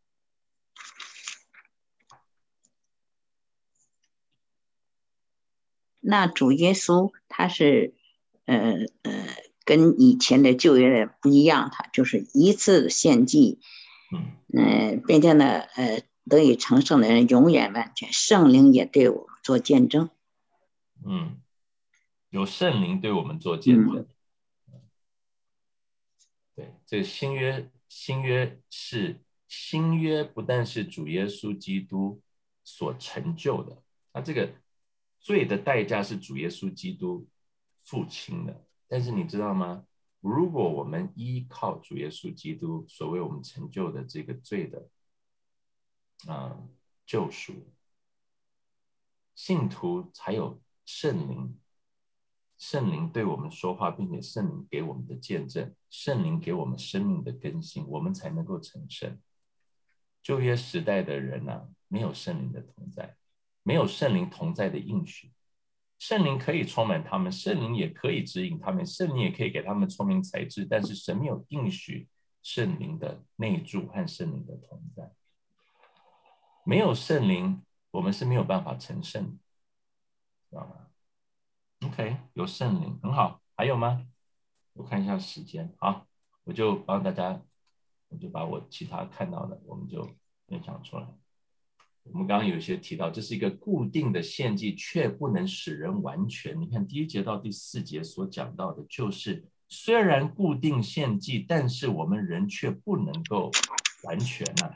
那主耶稣他是呃呃跟以前的旧约的不一样，他就是一次献祭， 嗯， 呃，并且呢呃得以成圣的人永远完全，圣灵也对我做见证。 嗯，有圣灵对我们做见证。嗯、对，这个新约新约是新约，不但是主耶稣基督所成就的，那这个罪的代价是主耶稣基督付清的。但是你知道吗？如果我们依靠主耶稣基督所为我们成就的这个罪的啊、呃、救赎，信徒才有圣灵，圣灵对我们说话，并且圣灵给我们的见证，圣灵给我们生命的更新，我们才能够成圣。旧约时代的人啊，没有圣灵的同在，没有圣灵同在的应许。圣灵可以充满他们，圣灵也可以指引他们，圣灵也可以给他们聪明才智，但是神没有应许圣灵的内住和圣灵的同在。没有圣灵，我们是没有办法成圣的，知道吗 ？OK， 有圣灵很好，还有吗？我看一下时间，好，我就帮大家，我就把我其他看到的，我们就分享出来。我们刚刚有一些提到，这是一个固定的献祭，却不能使人完全。你看第一节到第四节所讲到的，就是虽然固定献祭，但是我们人却不能够完全啊。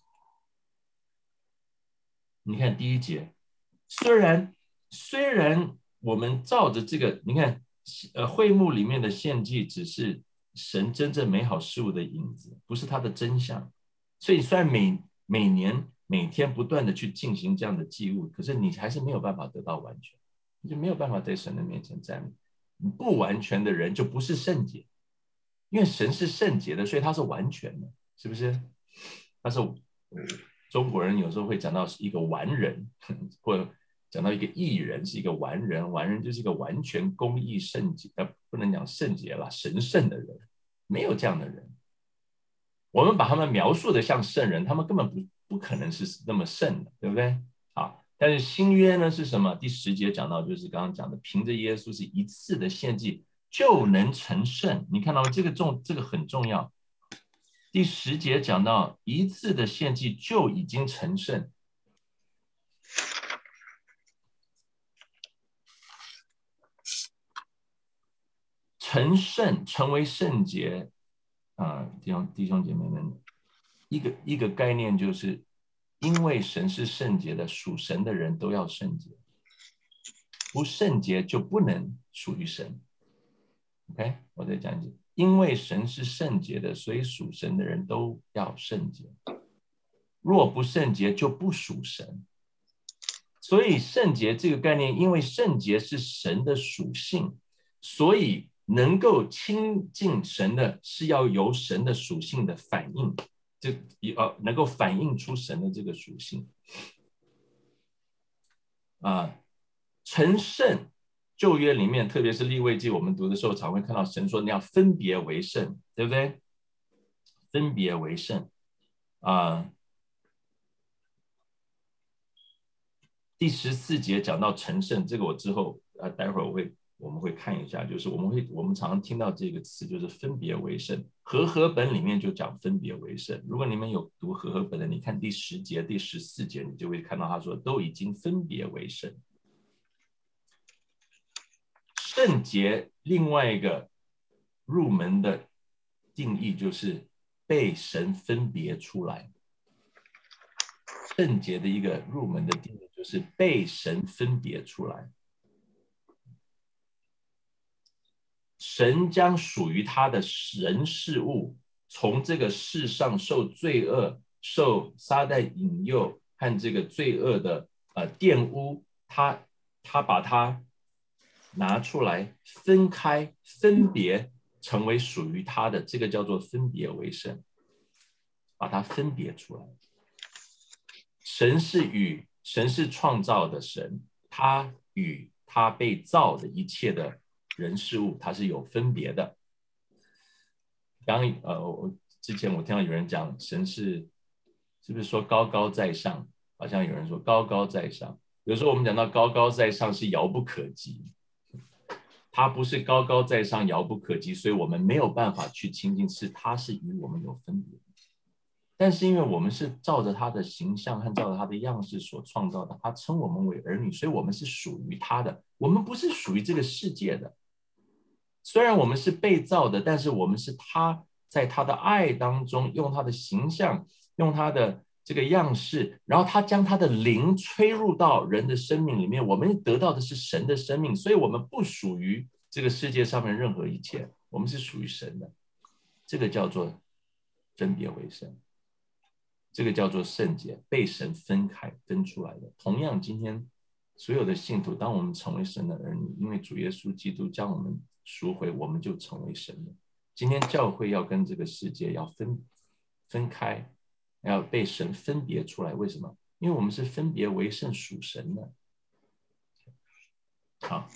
你看第一节，虽然虽然我们照着这个，你看，呃，会幕里面的献祭只是神真正美好事物的影子，不是它的真相。所以虽然每每年每天不断的去进行这样的祭物，可是你还是没有办法得到完全，你就没有办法在神的面前站立。不完全的人就不是圣洁，因为神是圣洁的，所以他是完全的，是不是？他是、嗯、中国人有时候会讲到一个完人，或者讲到一个义人是一个完人，完人就是一个完全公义圣洁，呃，不能讲圣洁啦，神圣的人，没有这样的人。我们把他们描述的像圣人，他们根本不不可能是那么圣的，对不对？好，但是新约呢是什么？第十节讲到，就是刚刚讲的，凭着耶稣是一次的献祭就能成圣。你看到吗？这个重，这个很重要。第十节讲到，一次的献祭就已经成圣。成圣，成为圣洁。啊、呃，弟兄弟兄姐妹们，一个一个概念就是，因为神是圣洁的，属神的人都要圣洁，不圣洁就不能属于神。OK， 我再讲一次，因为神是圣洁的，所以属神的人都要圣洁。若不圣洁，就不属神。所以圣洁这个概念，因为圣洁是神的属性，所以能够亲近神的是要由神的属性的反应，就呃能够反映出神的这个属性啊。成圣，旧约里面特别是利未记，我们读的时候常会看到神说你要分别为圣，对不对？分别为圣啊。 第十四节讲到成圣，这个我之后啊，待会儿我会我们会看一下，就是我们会我们常常听到这个词，就是分别为圣。和合本里面就讲分别为圣。如果你们有读和合本的，你看第十节、第十四节，你就会看到他说都已经分别为圣。圣洁另外一个入门的定义就是被神分别出来。圣洁的一个入门的定义就是被神分别出来。神将属于他的人事物从这个世上受罪恶、受撒旦引诱和这个罪恶的呃玷污，他他把它拿出来分开分别成为属于他的，这个叫做分别为圣，把它分别出来。神是与神是创造的神，他与他被造的一切的人事物，它是有分别的。刚呃，我之前我听到有人讲神是是不是说高高在上？好像有人说高高在上。有时候我们讲到高高在上是遥不可及，他不是高高在上遥不可及，所以我们没有办法去亲近，是他是与我们有分别。但是因为我们是照着他的形象和照着他的样式所创造的，他称我们为儿女，所以我们是属于他的，我们不是属于这个世界的。虽然我们是被造的，但是我们是他在他的爱当中，用他的形象，用他的这个样式，然后他将他的灵吹入到人的生命里面，我们得到的是神的生命，所以我们不属于这个世界上面任何一切，我们是属于神的。这个叫做分别为圣，这个叫做圣洁，被神分开分出来的。同样，今天所有的信徒，当我们成为神的儿女，因为主耶稣基督将我们赎回，我们就成为神了。今天教会要跟这个世界要分分开，要被神分别出来。为什么？因为我们是分别为圣属神的。好，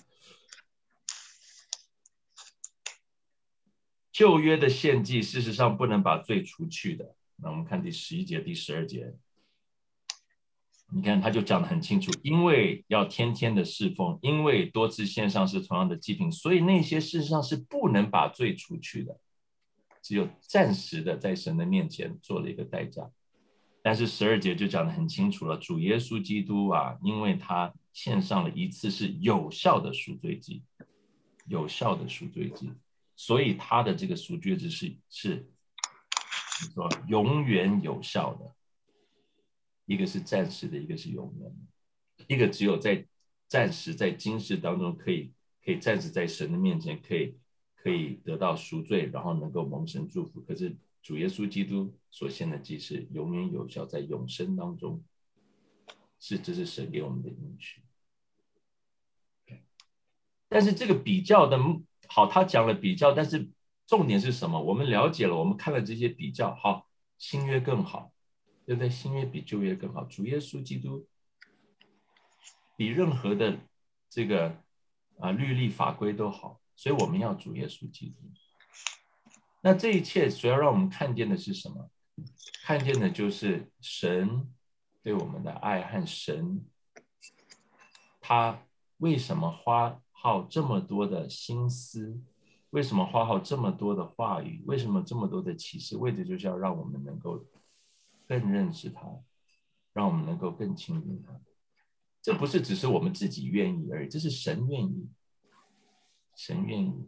旧约的献祭事实上不能把罪除去的。那我们看第十一节、第十二节，你看他就讲得很清楚，因为要天天的侍奉，因为多次献上是同样的祭品，所以那些事实上是不能把罪除去的，只有暂时的在神的面前做了一个代价。但是十二节就讲得很清楚了，主耶稣基督啊，因为他献上了一次是有效的赎罪祭，有效的赎罪祭，所以他的这个赎罪祭是是说永远有效的。一个是暂时的，一个是永远的。一个只有在暂时在今世当中可以可以暂时在神的面前可以可以得到赎罪，然后能够蒙神祝福。可是主耶稣基督所献的祭是永远有效，在永生当中，是这是神给我们的应许。但是这个比较的好，他讲了比较，但是重点是什么？我们了解了，我们看了这些比较，好，新约更好，对不对？新约比旧约更好，主耶稣基督比任何的这个啊律例法规都好，所以我们要主耶稣基督。那这一切主要让我们看见的是什么？看见的就是神对我们的爱和神他为什么花耗这么多的心思，为什么花耗这么多的话语，为什么这么多的启示，为的就是要让我们能够更认识他，让我们能够更亲近他。这不是只是我们自己愿意而已，这是神愿意，神愿意。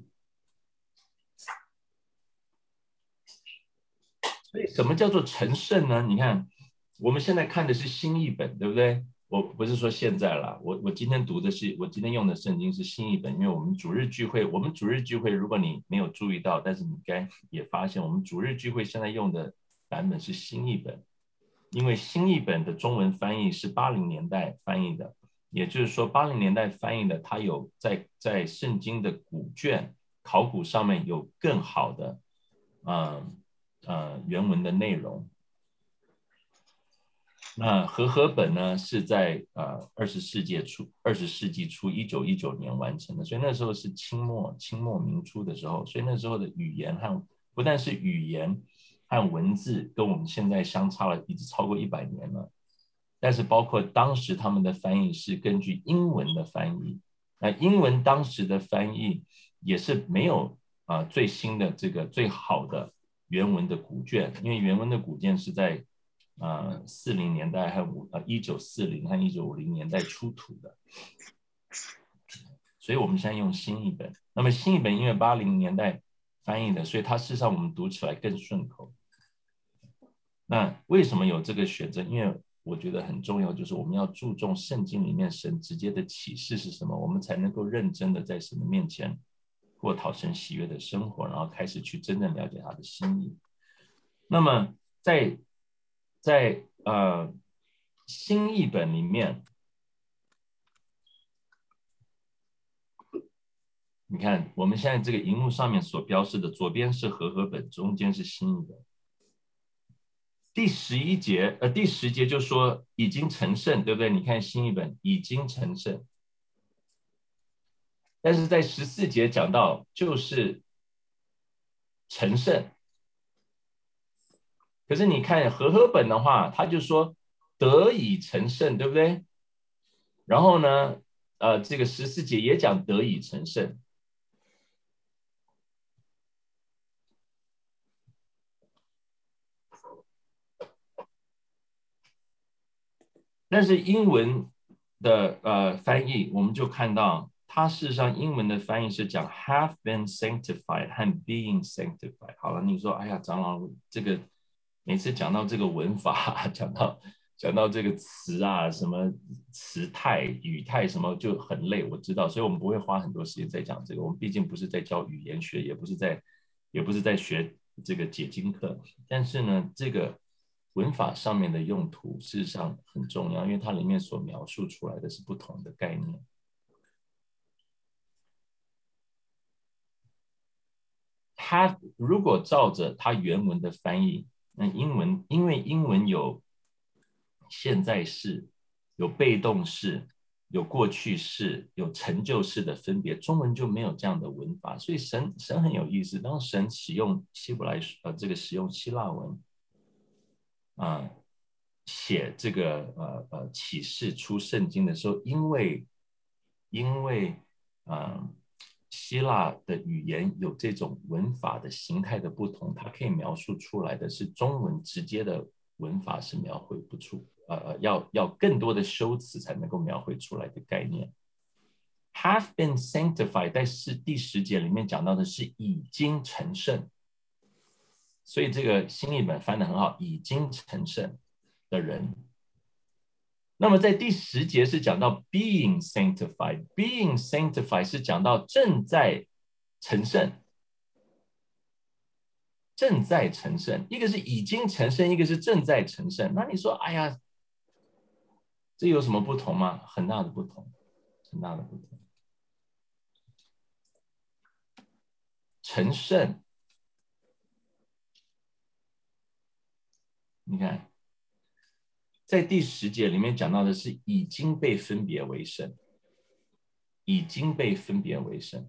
所以什么叫做成圣呢？你看我们现在看的是新译本，对不对？我不是说现在啦，我我今天读的是，我今天用的圣经是新译本，因为我们主日聚会，我们主日聚会，如果你没有注意到，但是你应该也发现，我们主日聚会现在用的版本是新译本，因为新译本的中文翻译是八零年代翻译的，也就是说八零年代翻译的，它有在在圣经的古卷考古上面有更好的嗯呃原文的内容。那和合本呢是在呃二十世纪初，二十世纪初一九一九年完成的，所以那时候是清末清末民初的时候，所以那时候的语言和不但是语言和文字跟我们现在相差了已经超过一百年了， 但是包括当时他们的翻译是根据英文的翻译，那英文当时的翻译也是没有啊、呃、最新的这个最好的原文的古卷，因为原文的古卷是在呃四零年代和五呃一九四零和一九五零年代出土的，所以我们现在用新译本。那么新译本因为八零年代翻译的，所以它事实上我们读起来更顺口。那为什么有这个选择？因为我觉得很重要，就是我们要注重圣经里面神直接的启示是什么，我们才能够认真的在神的面前过讨神喜悦的生活，然后开始去真正了解他的心意。那么在在呃新译本里面，你看我们现在这个荧幕上面所标示的，左边是和合本，中间是新译本。第十一节，呃，第十节就说已经成圣，对不对？你看新译本已经成圣，但是在十四节讲到就是成圣，可是你看和合本的话，他就说得以成圣，对不对？然后呢，呃，这个十四节也讲得以成圣。但是英文的呃翻译，我们就看到，它事实上英文的翻译是讲 have been sanctified 和 being sanctified。好了，你说，哎呀，长老，这个每次讲到这个文法，讲到讲到这个词啊，什么词态、语态什么就很累，我知道，所以我们不会花很多时间在讲这个。我们毕竟不是在教语言学，也不是在也不是在学这个解经课，但是呢，这个文法上面的用途事实上很重要，因为它里面所描述出来的是不同的概念。它如果照着它原文的翻译，那英文因为英文有现在式、有被动式、有过去式、有成就式的分别，中文就没有这样的文法，所以神神很有意思。当神使用希伯来呃这个使用希腊文。啊、呃，写这个呃呃启示出圣经的时候，因为因为呃希腊的语言有这种文法的形态的不同，它可以描述出来的是中文直接的文法是描绘不出，呃要要更多的修辞才能够描绘出来的概念。Have been sanctified 在是第十节里面讲到的是已经成圣。所以这个新译本翻得很好，已经成圣的人。那么在第十节是讲到 being sanctified， being sanctified 是讲到正在成圣，正在成圣，一个是已经成圣，一个是正在成圣。那你说，哎呀，这有什么不同吗？很大的不同，很大的不同。成圣。你看，在第十节里面讲到的是已经被分别为圣，已经被分别为圣。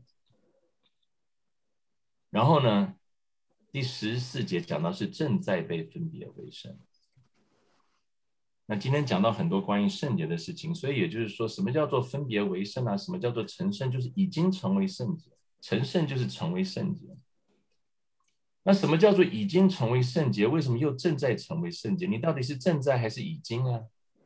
然后呢，第十四节讲到是正在被分别为圣。那今天讲到很多关于圣洁的事情，所以也就是说，什么叫做分别为圣啊？什么叫做成圣？就是已经成为圣洁，成圣就是成为圣洁。那什么叫做已经成为圣洁？为什么又正在成为圣洁？你到底是正在还是已经啊？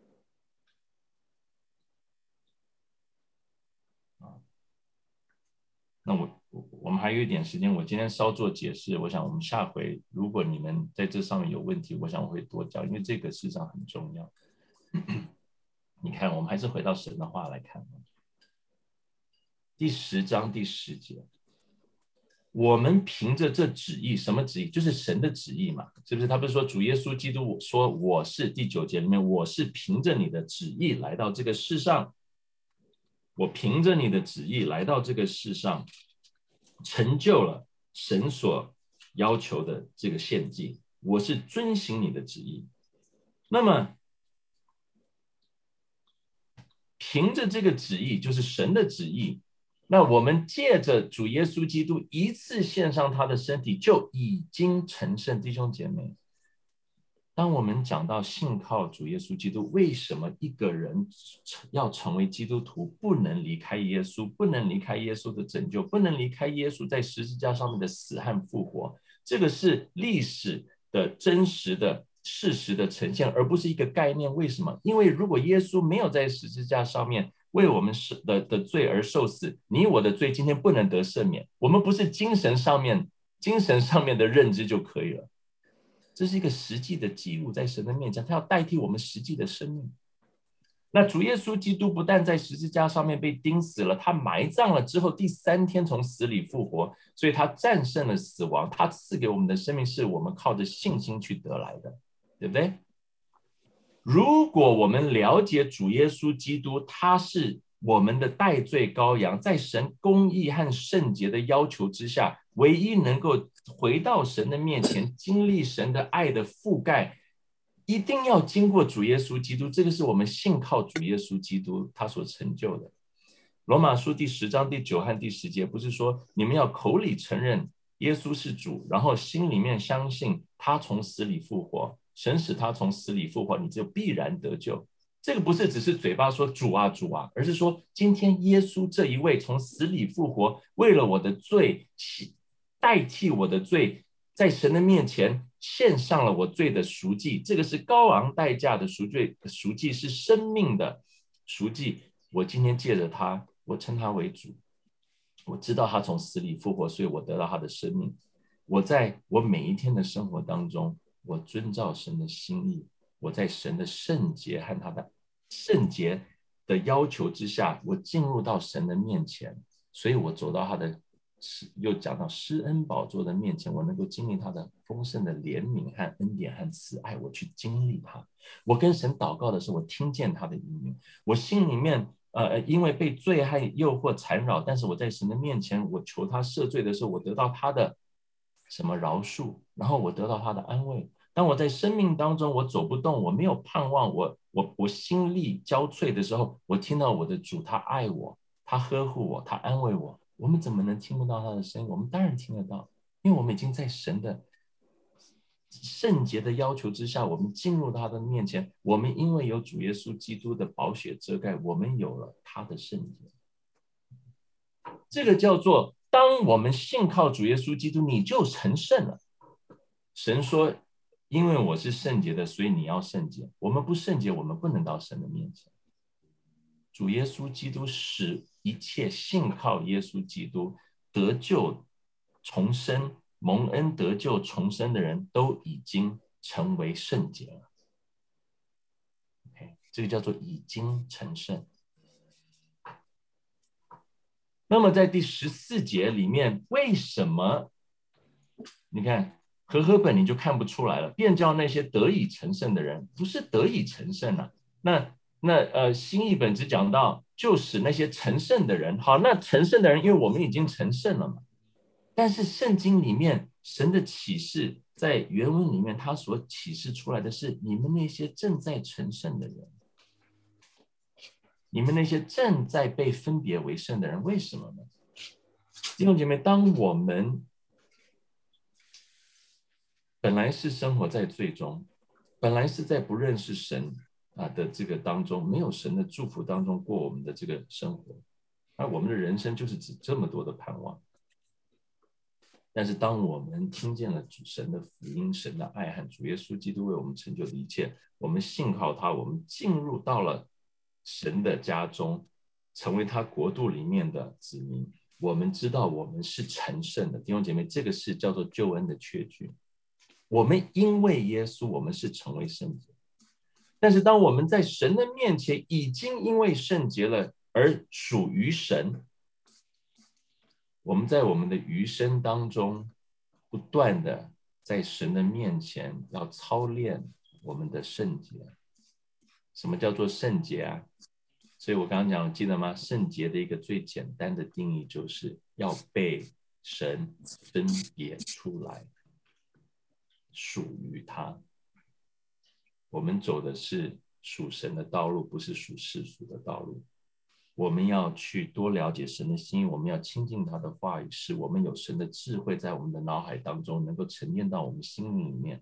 啊，那我我们还有一点时间，我今天稍作解释。我想我们下回如果你们在这上面有问题，我想我会多讲，因为这个事实上很重要。你看，我们还是回到神的话来看，第十章第十节。我们凭着这旨意，什么旨意？就是神的旨意嘛，是不是？他不是说主耶稣基督说我是第九节里面，我是凭着你的旨意来到这个世上，我凭着你的旨意来到这个世上，成就了神所要求的这个献祭，我是遵行你的旨意。那么凭着这个旨意，就是神的旨意。那我们借着主耶稣基督一次献上他的身体，就已经成圣。弟兄姐妹， 当我们讲到信靠主耶稣基督，为什么一个人要成为基督徒，不能离开耶稣，不能离开耶稣的拯救，不能离开耶稣在十字架上面的死和复活？这个是历史的真实的事实的呈现，而不是一个概念。为什么？因为如果耶稣没有在十字架上面为我们的的罪而受死，你我的罪今天不能得赦免。我们不是精神上面精神上面的认知就可以了，这是一个实际的记录在神的面前，他要代替我们实际的生命。那主耶稣基督不但在十字架上面被钉死了，他埋葬了之后第三天从死里复活，所以他战胜了死亡，他赐给我们的生命是我们靠着信心去得来的，对不对？如果我们了解主耶稣基督，他是我们的代罪羔羊，在神公义和圣洁的要求之下，唯一能够回到神的面前，经历神的爱的覆盖，一定要经过主耶稣基督。这个是我们信靠主耶稣基督他所成就的。罗马书第十章第九和第十节不是说你们要口里承认耶稣是主，然后心里面相信他从死里复活，神使他从死里复活，你就必然得救。这个不是只是嘴巴说主啊主啊，而是说今天耶稣这一位从死里复活，为了我的罪，代替我的罪，在神的面前献上了我罪的赎祭。这个是高昂代价的赎罪，赎祭是生命的赎祭。我今天借着他，我称他为主，我知道他从死里复活，所以我得到他的生命。我在我每一天的生活当中，我遵照神的心意，我在神的圣洁和他的圣洁的要求之下，我进入到神的面前，所以我走到他的，又讲到施恩宝座的面前，我能够经历他的丰盛的怜悯和恩典和慈爱，我去经历他。我跟神祷告的时候，我听见他的音乐，我心里面呃，因为被罪和诱惑缠绕，但是我在神的面前，我求他赦罪的时候，我得到他的什么饶恕，然后我得到他的安慰。当我在生命当中我走不动，我没有盼望，我我我心力交瘁的时候，我听到我的主，他爱我，他呵护我，他安慰我。我们怎么能听不到他的声音？我们当然听得到，因为我们已经在神的圣洁的要求之下，我们进入他的面前，我们因为有主耶稣基督的宝血遮盖，我们有了他的圣洁。这个叫做当我们信靠主耶稣基督，你就成圣了。神说因为我是圣洁的，所以你要圣洁。我们不圣洁，我们不能到神的面前。主耶稣基督使一切信靠耶稣基督得救重生蒙恩得救重生的人都已经成为圣洁了。 okay, 这个叫做已经成圣。那么在第十四节里面，为什么你看和合本你就看不出来了，便叫那些得以成圣的人，不是得以成圣啊。那那呃新译本只讲到就使那些成圣的人。好，那成圣的人，因为我们已经成圣了嘛。但是圣经里面神的启示在原文里面，他所启示出来的是你们那些正在成圣的人，你们那些正在被分别为圣的人。为什么呢？弟兄姐妹，当我们本来是生活在罪中，本来是在不认识神啊的这个当中，没有神的祝福当中过我们的这个生活，而我们的人生就是只这么多的盼望。但是当我们听见了主神的福音，神的爱和主耶稣基督为我们成就的一切，我们信靠他，我们进入到了神的家中，成为他国度里面的子民。我们知道我们是成圣的。弟兄姐妹，这个是叫做救恩的确据。我们因为耶稣，我们是成为圣洁。但是当我们在神的面前已经因为圣洁了而属于神，我们在我们的余生当中不断的在神的面前要操练我们的圣洁。什么叫做圣洁啊？所以我刚刚讲，记得吗？圣洁的一个最简单的定义就是要被神分别出来，属于他。我们走的是属神的道路，不是属世俗的道路。我们要去多了解神的心意，我们要亲近他的话语，使我们有神的智慧在我们的脑海当中能够沉淀到我们心里面，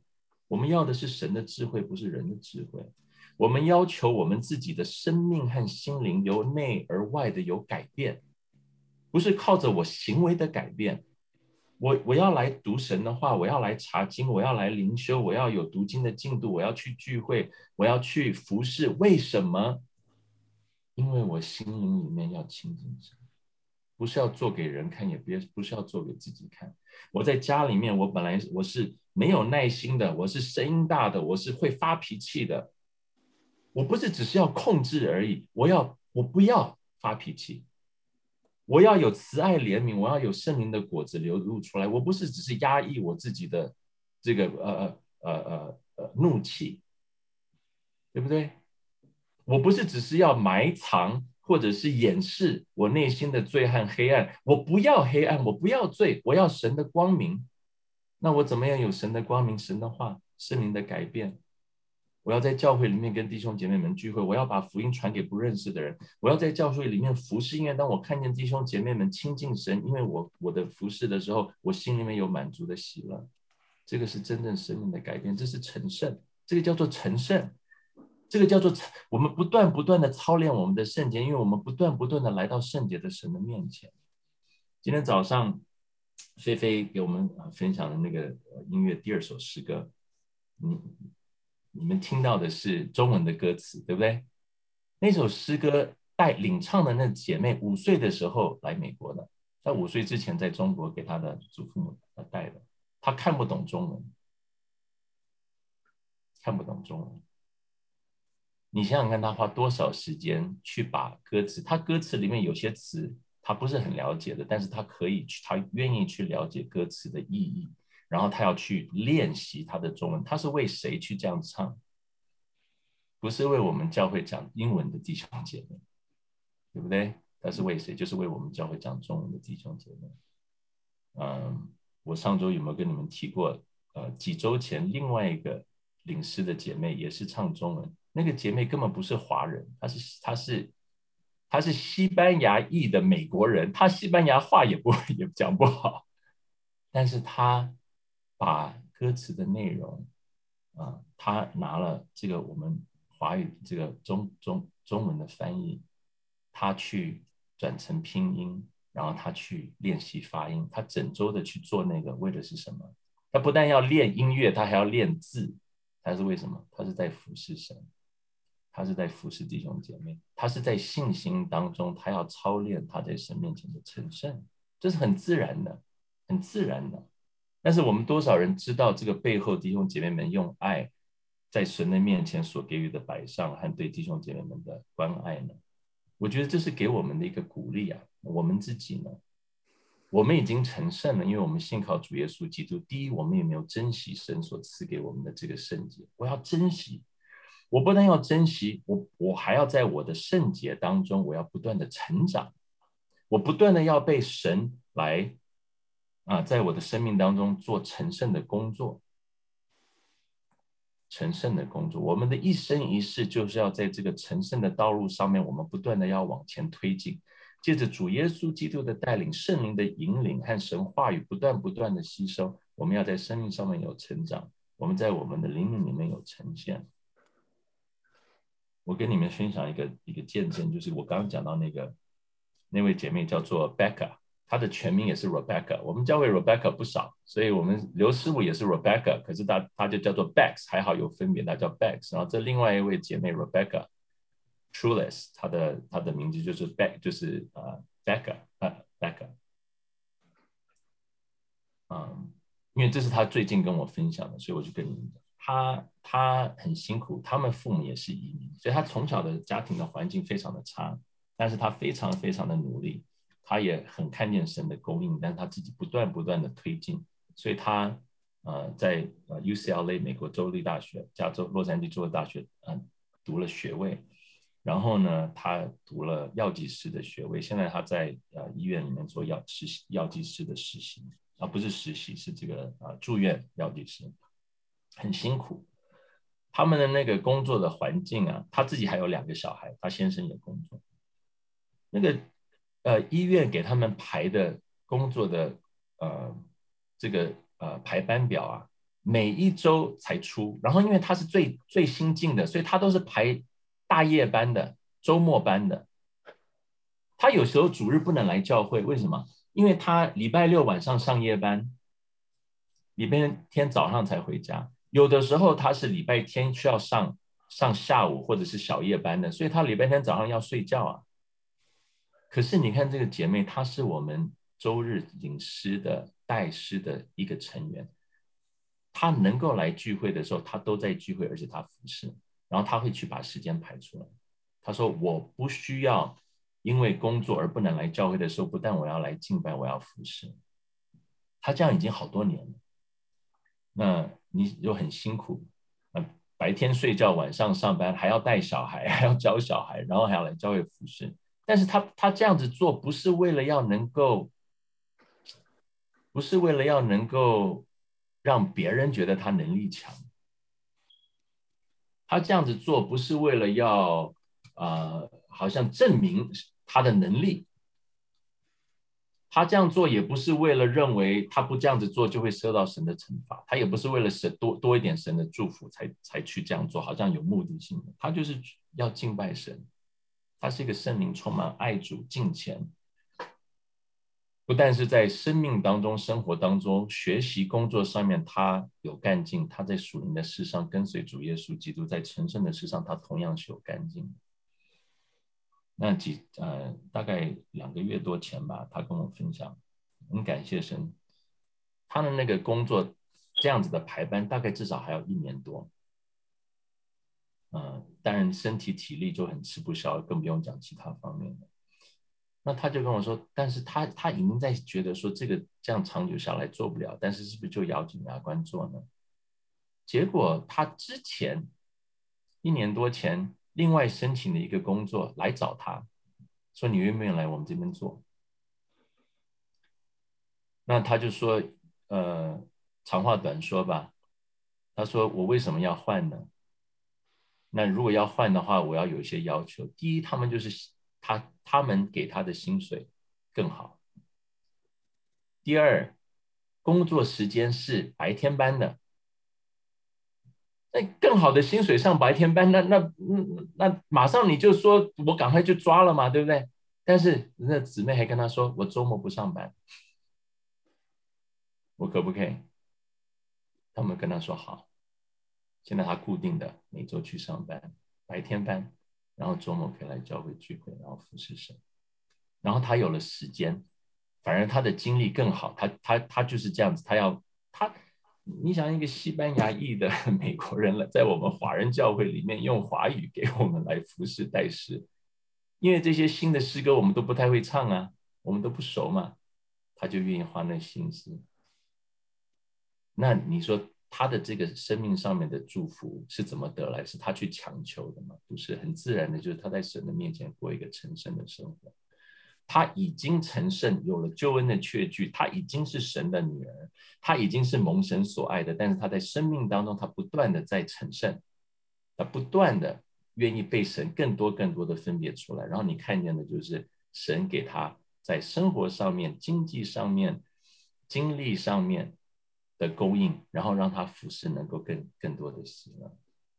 我们要的是神的智慧，不是人的智慧。我们要求我们自己的生命和心灵由内而外的有改变，不是靠着我行为的改变。我我要来读神的话，我要来查经，我要来灵修，我要有读经的进度，我要去聚会，我要去服侍。为什么？因为我心灵里面要亲近神，不是要做给人看，也不是要做给自己看。我在家里面，我本来我是没有耐心的，我是声音大的，我是会发脾气的。我不是只是要控制而已，我要我不要发脾气，我要有慈爱怜悯，我要有圣灵的果子流露出来。我不是只是压抑我自己的这个呃呃呃呃怒气，对不对？我不是只是要埋藏或者是掩饰我内心的罪和黑暗，我不要黑暗，我不要罪，我要神的光明。那我怎么样有神的光明、神的话、圣灵的改变？我要在教会里面跟弟兄姐妹们聚会，我要把福音传给不认识的人，我要在教会里面服侍。因为当我看见弟兄姐妹们亲近神，因为我我的服侍的时候，我心里面有满足的喜乐，这个是真正生命的改变，这是成圣，这个叫做成圣，这个叫做我们不断不断的操练我们的圣洁，因为我们不断不断的来到圣洁的神的面前。今天早上菲菲给我们分享的那个音乐第二首诗歌，你你们听到的是中文的歌词，对不对？那首诗歌带领唱的那姐妹五岁的时候来美国的，在五岁之前在中国给她的祖父母带的，她看不懂中文，看不懂中文。你想想看，她花多少时间去把歌词，她歌词里面有些词她不是很了解的，但是她可以去，她愿意去了解歌词的意义。然后他要去练习他的中文，他是为谁去这样唱？不是为我们教会讲英文的弟兄姐妹，对不对？他是为谁？就是为我们教会讲中文的弟兄姐妹。嗯，我上周有没有跟你们提过？呃，几周前另外一个领诗的姐妹也是唱中文，那个姐妹根本不是华人，她是她是她是西班牙裔的美国人，她西班牙话也不也讲不好，但是她把歌词的内容啊，他拿了这个我们华语这个中中中文的翻译，他去转成拼音，然后他去练习发音，他整周的去做那个，为的是什么？他不但要练音乐，他还要练字，他是为什么？他是在服侍神，他是在服侍弟兄姐妹，他是在信心当中，他要操练他在神面前的成圣，这是很自然的，很自然的。但是我们多少人知道这个背后弟兄姐妹们用爱在神的面前所给予的摆上和对弟兄姐妹们的关爱呢？我觉得这是给我们的一个鼓励啊。我们自己呢，我们已经成圣了，因为我们信靠主耶稣基督。第一，我们也没有珍惜神所赐给我们的这个圣洁，我要珍惜。我不但要珍惜，我我还要在我的圣洁当中，我要不断的成长，我不断的要被神来啊，在我的生命当中做成圣的工作，成圣的工作。我们的一生一世就是要在这个成圣的道路上面，我们不断的要往前推进。借着主耶稣基督的带领、圣灵的引领和神话语不断不断的吸收，我们要在生命上面有成长，我们在我们的灵命里面有呈现。我跟你们分享一个一个见证，就是我刚刚讲到那个那位姐妹叫做 Becca。他的全名也是 Rebecca， 我们教会 Rebecca 不少，所以我们刘师傅也是 Rebecca， 可是他他就叫做 Bex， 还好有分别，他叫 Bex。然后这另外一位姐妹 Rebecca Trulis， 她的她的名字就是 Beck， 就是呃 Becca 呃 Becca， 嗯，因为这是他最近跟我分享的，所以我就跟你们讲，他他很辛苦，他们父母也是移民，所以他从小的家庭的环境非常的差，但是他非常非常的努力。他也很看见神的供应，但是他自己不断不断的推进，所以他呃在呃 U C L A 美国州立大学、加州洛杉矶州立大学呃读了学位，然后呢，他读了药剂师的学位，现在他在呃医院里面做药实习药剂师的实习，啊不是实习，是这个呃住院药剂师，很辛苦。他们的那个工作的环境啊，他自己还有两个小孩，他先生也工作，那个。呃，医院给他们排的工作的呃这个呃排班表啊， 每一周才出，然后因为他是最最新进的，所以他都是排大夜班的、周末班的。他有时候主日不能来教会，为什么？因为他礼拜六晚上上夜班，礼拜天早上才回家。有的时候他是礼拜天需要上上下午或者是小夜班的，所以他礼拜天早上要睡觉啊。可是你看这个姐妹，她是我们周日领诗的带诗的一个成员，她能够来聚会的时候，她都在聚会，而且她服侍，然后她会去把时间排出来。她说我不需要因为工作而不能来教会的时候，不但我要来敬拜，我要服侍。她这样已经好多年了。那你就很辛苦，白天睡觉，晚上上班，还要带小孩，还要教小孩，然后还要来教会服侍。但是他他这样子做，不是为了要能够，不是为了要能够让别人觉得他能力强。他这样子做，不是为了要呃，好像证明他的能力。他这样做也不是为了认为他不这样子做就会受到神的惩罚，他也不是为了神多多一点神的祝福才才去这样做，好像有目的性的。他就是要敬拜神，他是一个圣灵充满爱主敬虔，不但是在生命当中、生活当中、学习工作上面他有干劲，他在属灵的事上跟随主耶稣基督，在成圣的事上他同样是有干劲的。那几呃大概两个月多前吧，他跟我分享，很感谢神，他的那个工作这样子的排班，大概至少还要一年多。呃，当然身体体力就很吃不消，更不用讲其他方面的。那他就跟我说，但是他他已经在觉得说这个这样长久下来做不了，但是是不是就咬紧牙关做呢？结果他之前一年多前另外申请的一个工作来找他，说你愿不愿意来我们这边做？那他就说，呃，长话短说吧，他说我为什么要换呢？那如果要换的话，我要有一些要求。第一，他们就是他他们给他的薪水更好。第二，工作时间是白天班的。那更好的薪水上白天班，那那那马上你就说我赶快就抓了嘛，对不对？但是那姊妹还跟他说，我周末不上班，我可不可以？他们跟他说好。现在他固定的每周去上班，白天班，然后周末可以来教会聚会，然后服侍神。然后他有了时间，反而他的精力更好。他他他就是这样子，他要他。你想一个西班牙裔的美国人了，在我们华人教会里面用华语给我们来服侍带诗，因为这些新的诗歌我们都不太会唱啊，我们都不熟嘛，他就愿意花那心思。那你说他的这个生命上面的祝福是怎么得来？是他去强求的吗？不是，很自然的，就是他在神的面前过一个成圣的生活。他已经成圣，有了救恩的确据，他已经是神的女儿，他已经是蒙神所爱的，但是他在生命当中，他不断的在成圣，他不断的愿意被神更多更多的分别出来，然后你看见的就是神给他在生活上面、经济上面、精力上面的供应，然后让他服侍能够更更多的喜乐。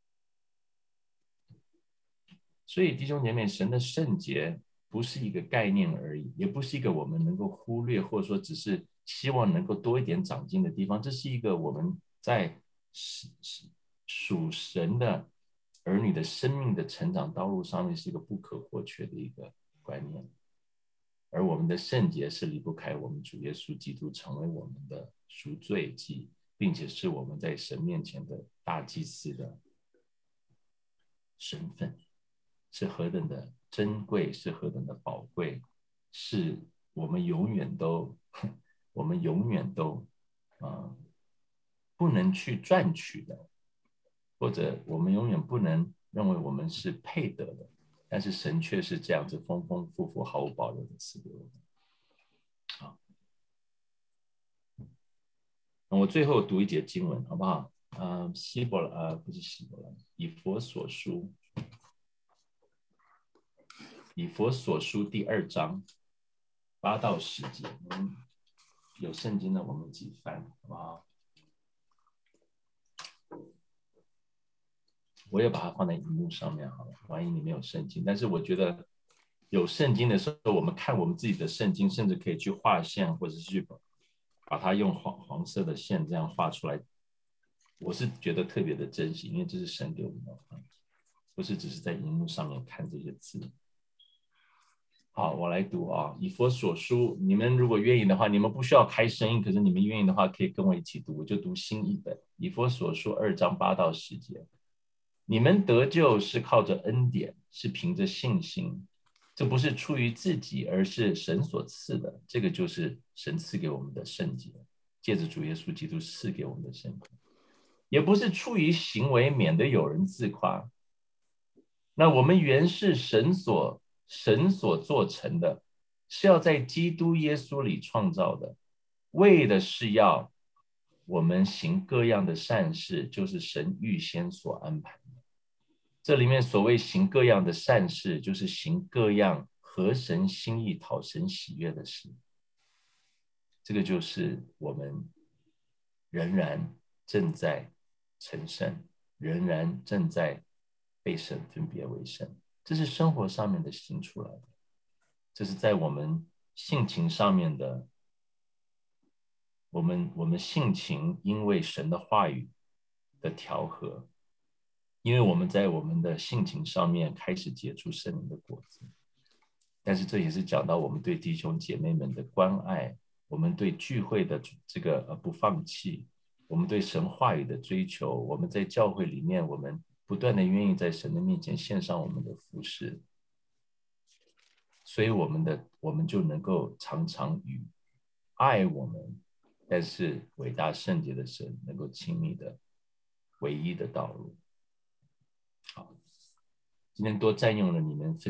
所以弟兄姐妹，神的圣洁不是一个概念而已，也不是一个我们能够忽略，或者说只是希望能够多一点长进的地方。这是一个我们在属神的儿女的生命的成长道路上面是一个不可或缺的一个观念。而我们的圣洁是离不开我们主耶稣基督成为我们的赎罪祭，并且是我们在神面前的大祭司的身份，是何等的珍贵，是何等的宝贵，是我们永远都我们永远都、呃、不能去赚取的，或者我们永远不能认为我们是配得的，但是神却是这样子丰丰富富毫无保留的赐给我们。好，我最后读一节经文好不好？呃，希伯来呃不是希伯来，以弗所书以弗所书第二章八到十节，嗯，有圣经的我们一起翻，好不好？ 我也把它放在荧幕上面好了，万一你没有圣经。但是我觉得有圣经的时候，我们看我们自己的圣经，甚至可以去画线，或者是去把它用黄黄色的线这样画出来。我是觉得特别的珍惜，因为这是神给我们的话，不是只是在荧幕上面看这些字。好，我来读啊，以弗所书，你们如果愿意的话，你们不需要开声音，可是你们愿意的话，可以跟我一起读，我就读新译本，以弗所书二章八到十节。你们得救是靠着恩典，是凭着信心，这不是出于自己，而是神所赐的。这个就是神赐给我们的圣洁，借着主耶稣基督赐给我们的圣洁，也不是出于行为，免得有人自夸。那我们原是神所神所做成的，是要在基督耶稣里创造的，为的是要我们行各样的善事，就是神预先所安排的。这里面所谓行各样的善事，就是行各样合神心意、讨神喜悦的事。这个就是我们仍然正在成圣，仍然正在被神分别为圣。这是生活上面的行出来的，这是在我们性情上面的，我们我们性情因为神的话语的调和，因为我们在我们的性情上面开始结出圣灵的果子。但是这也是讲到我们对弟兄姐妹们的关爱，我们对聚会的这个不放弃，我们对神话语的追求，我们在教会里面，我们不断的愿意在神的面前献上我们的服事，所以我们的我们就能够常常与爱我们但是伟大圣洁的神能够亲密的唯一的道路。好，今天多占用了你们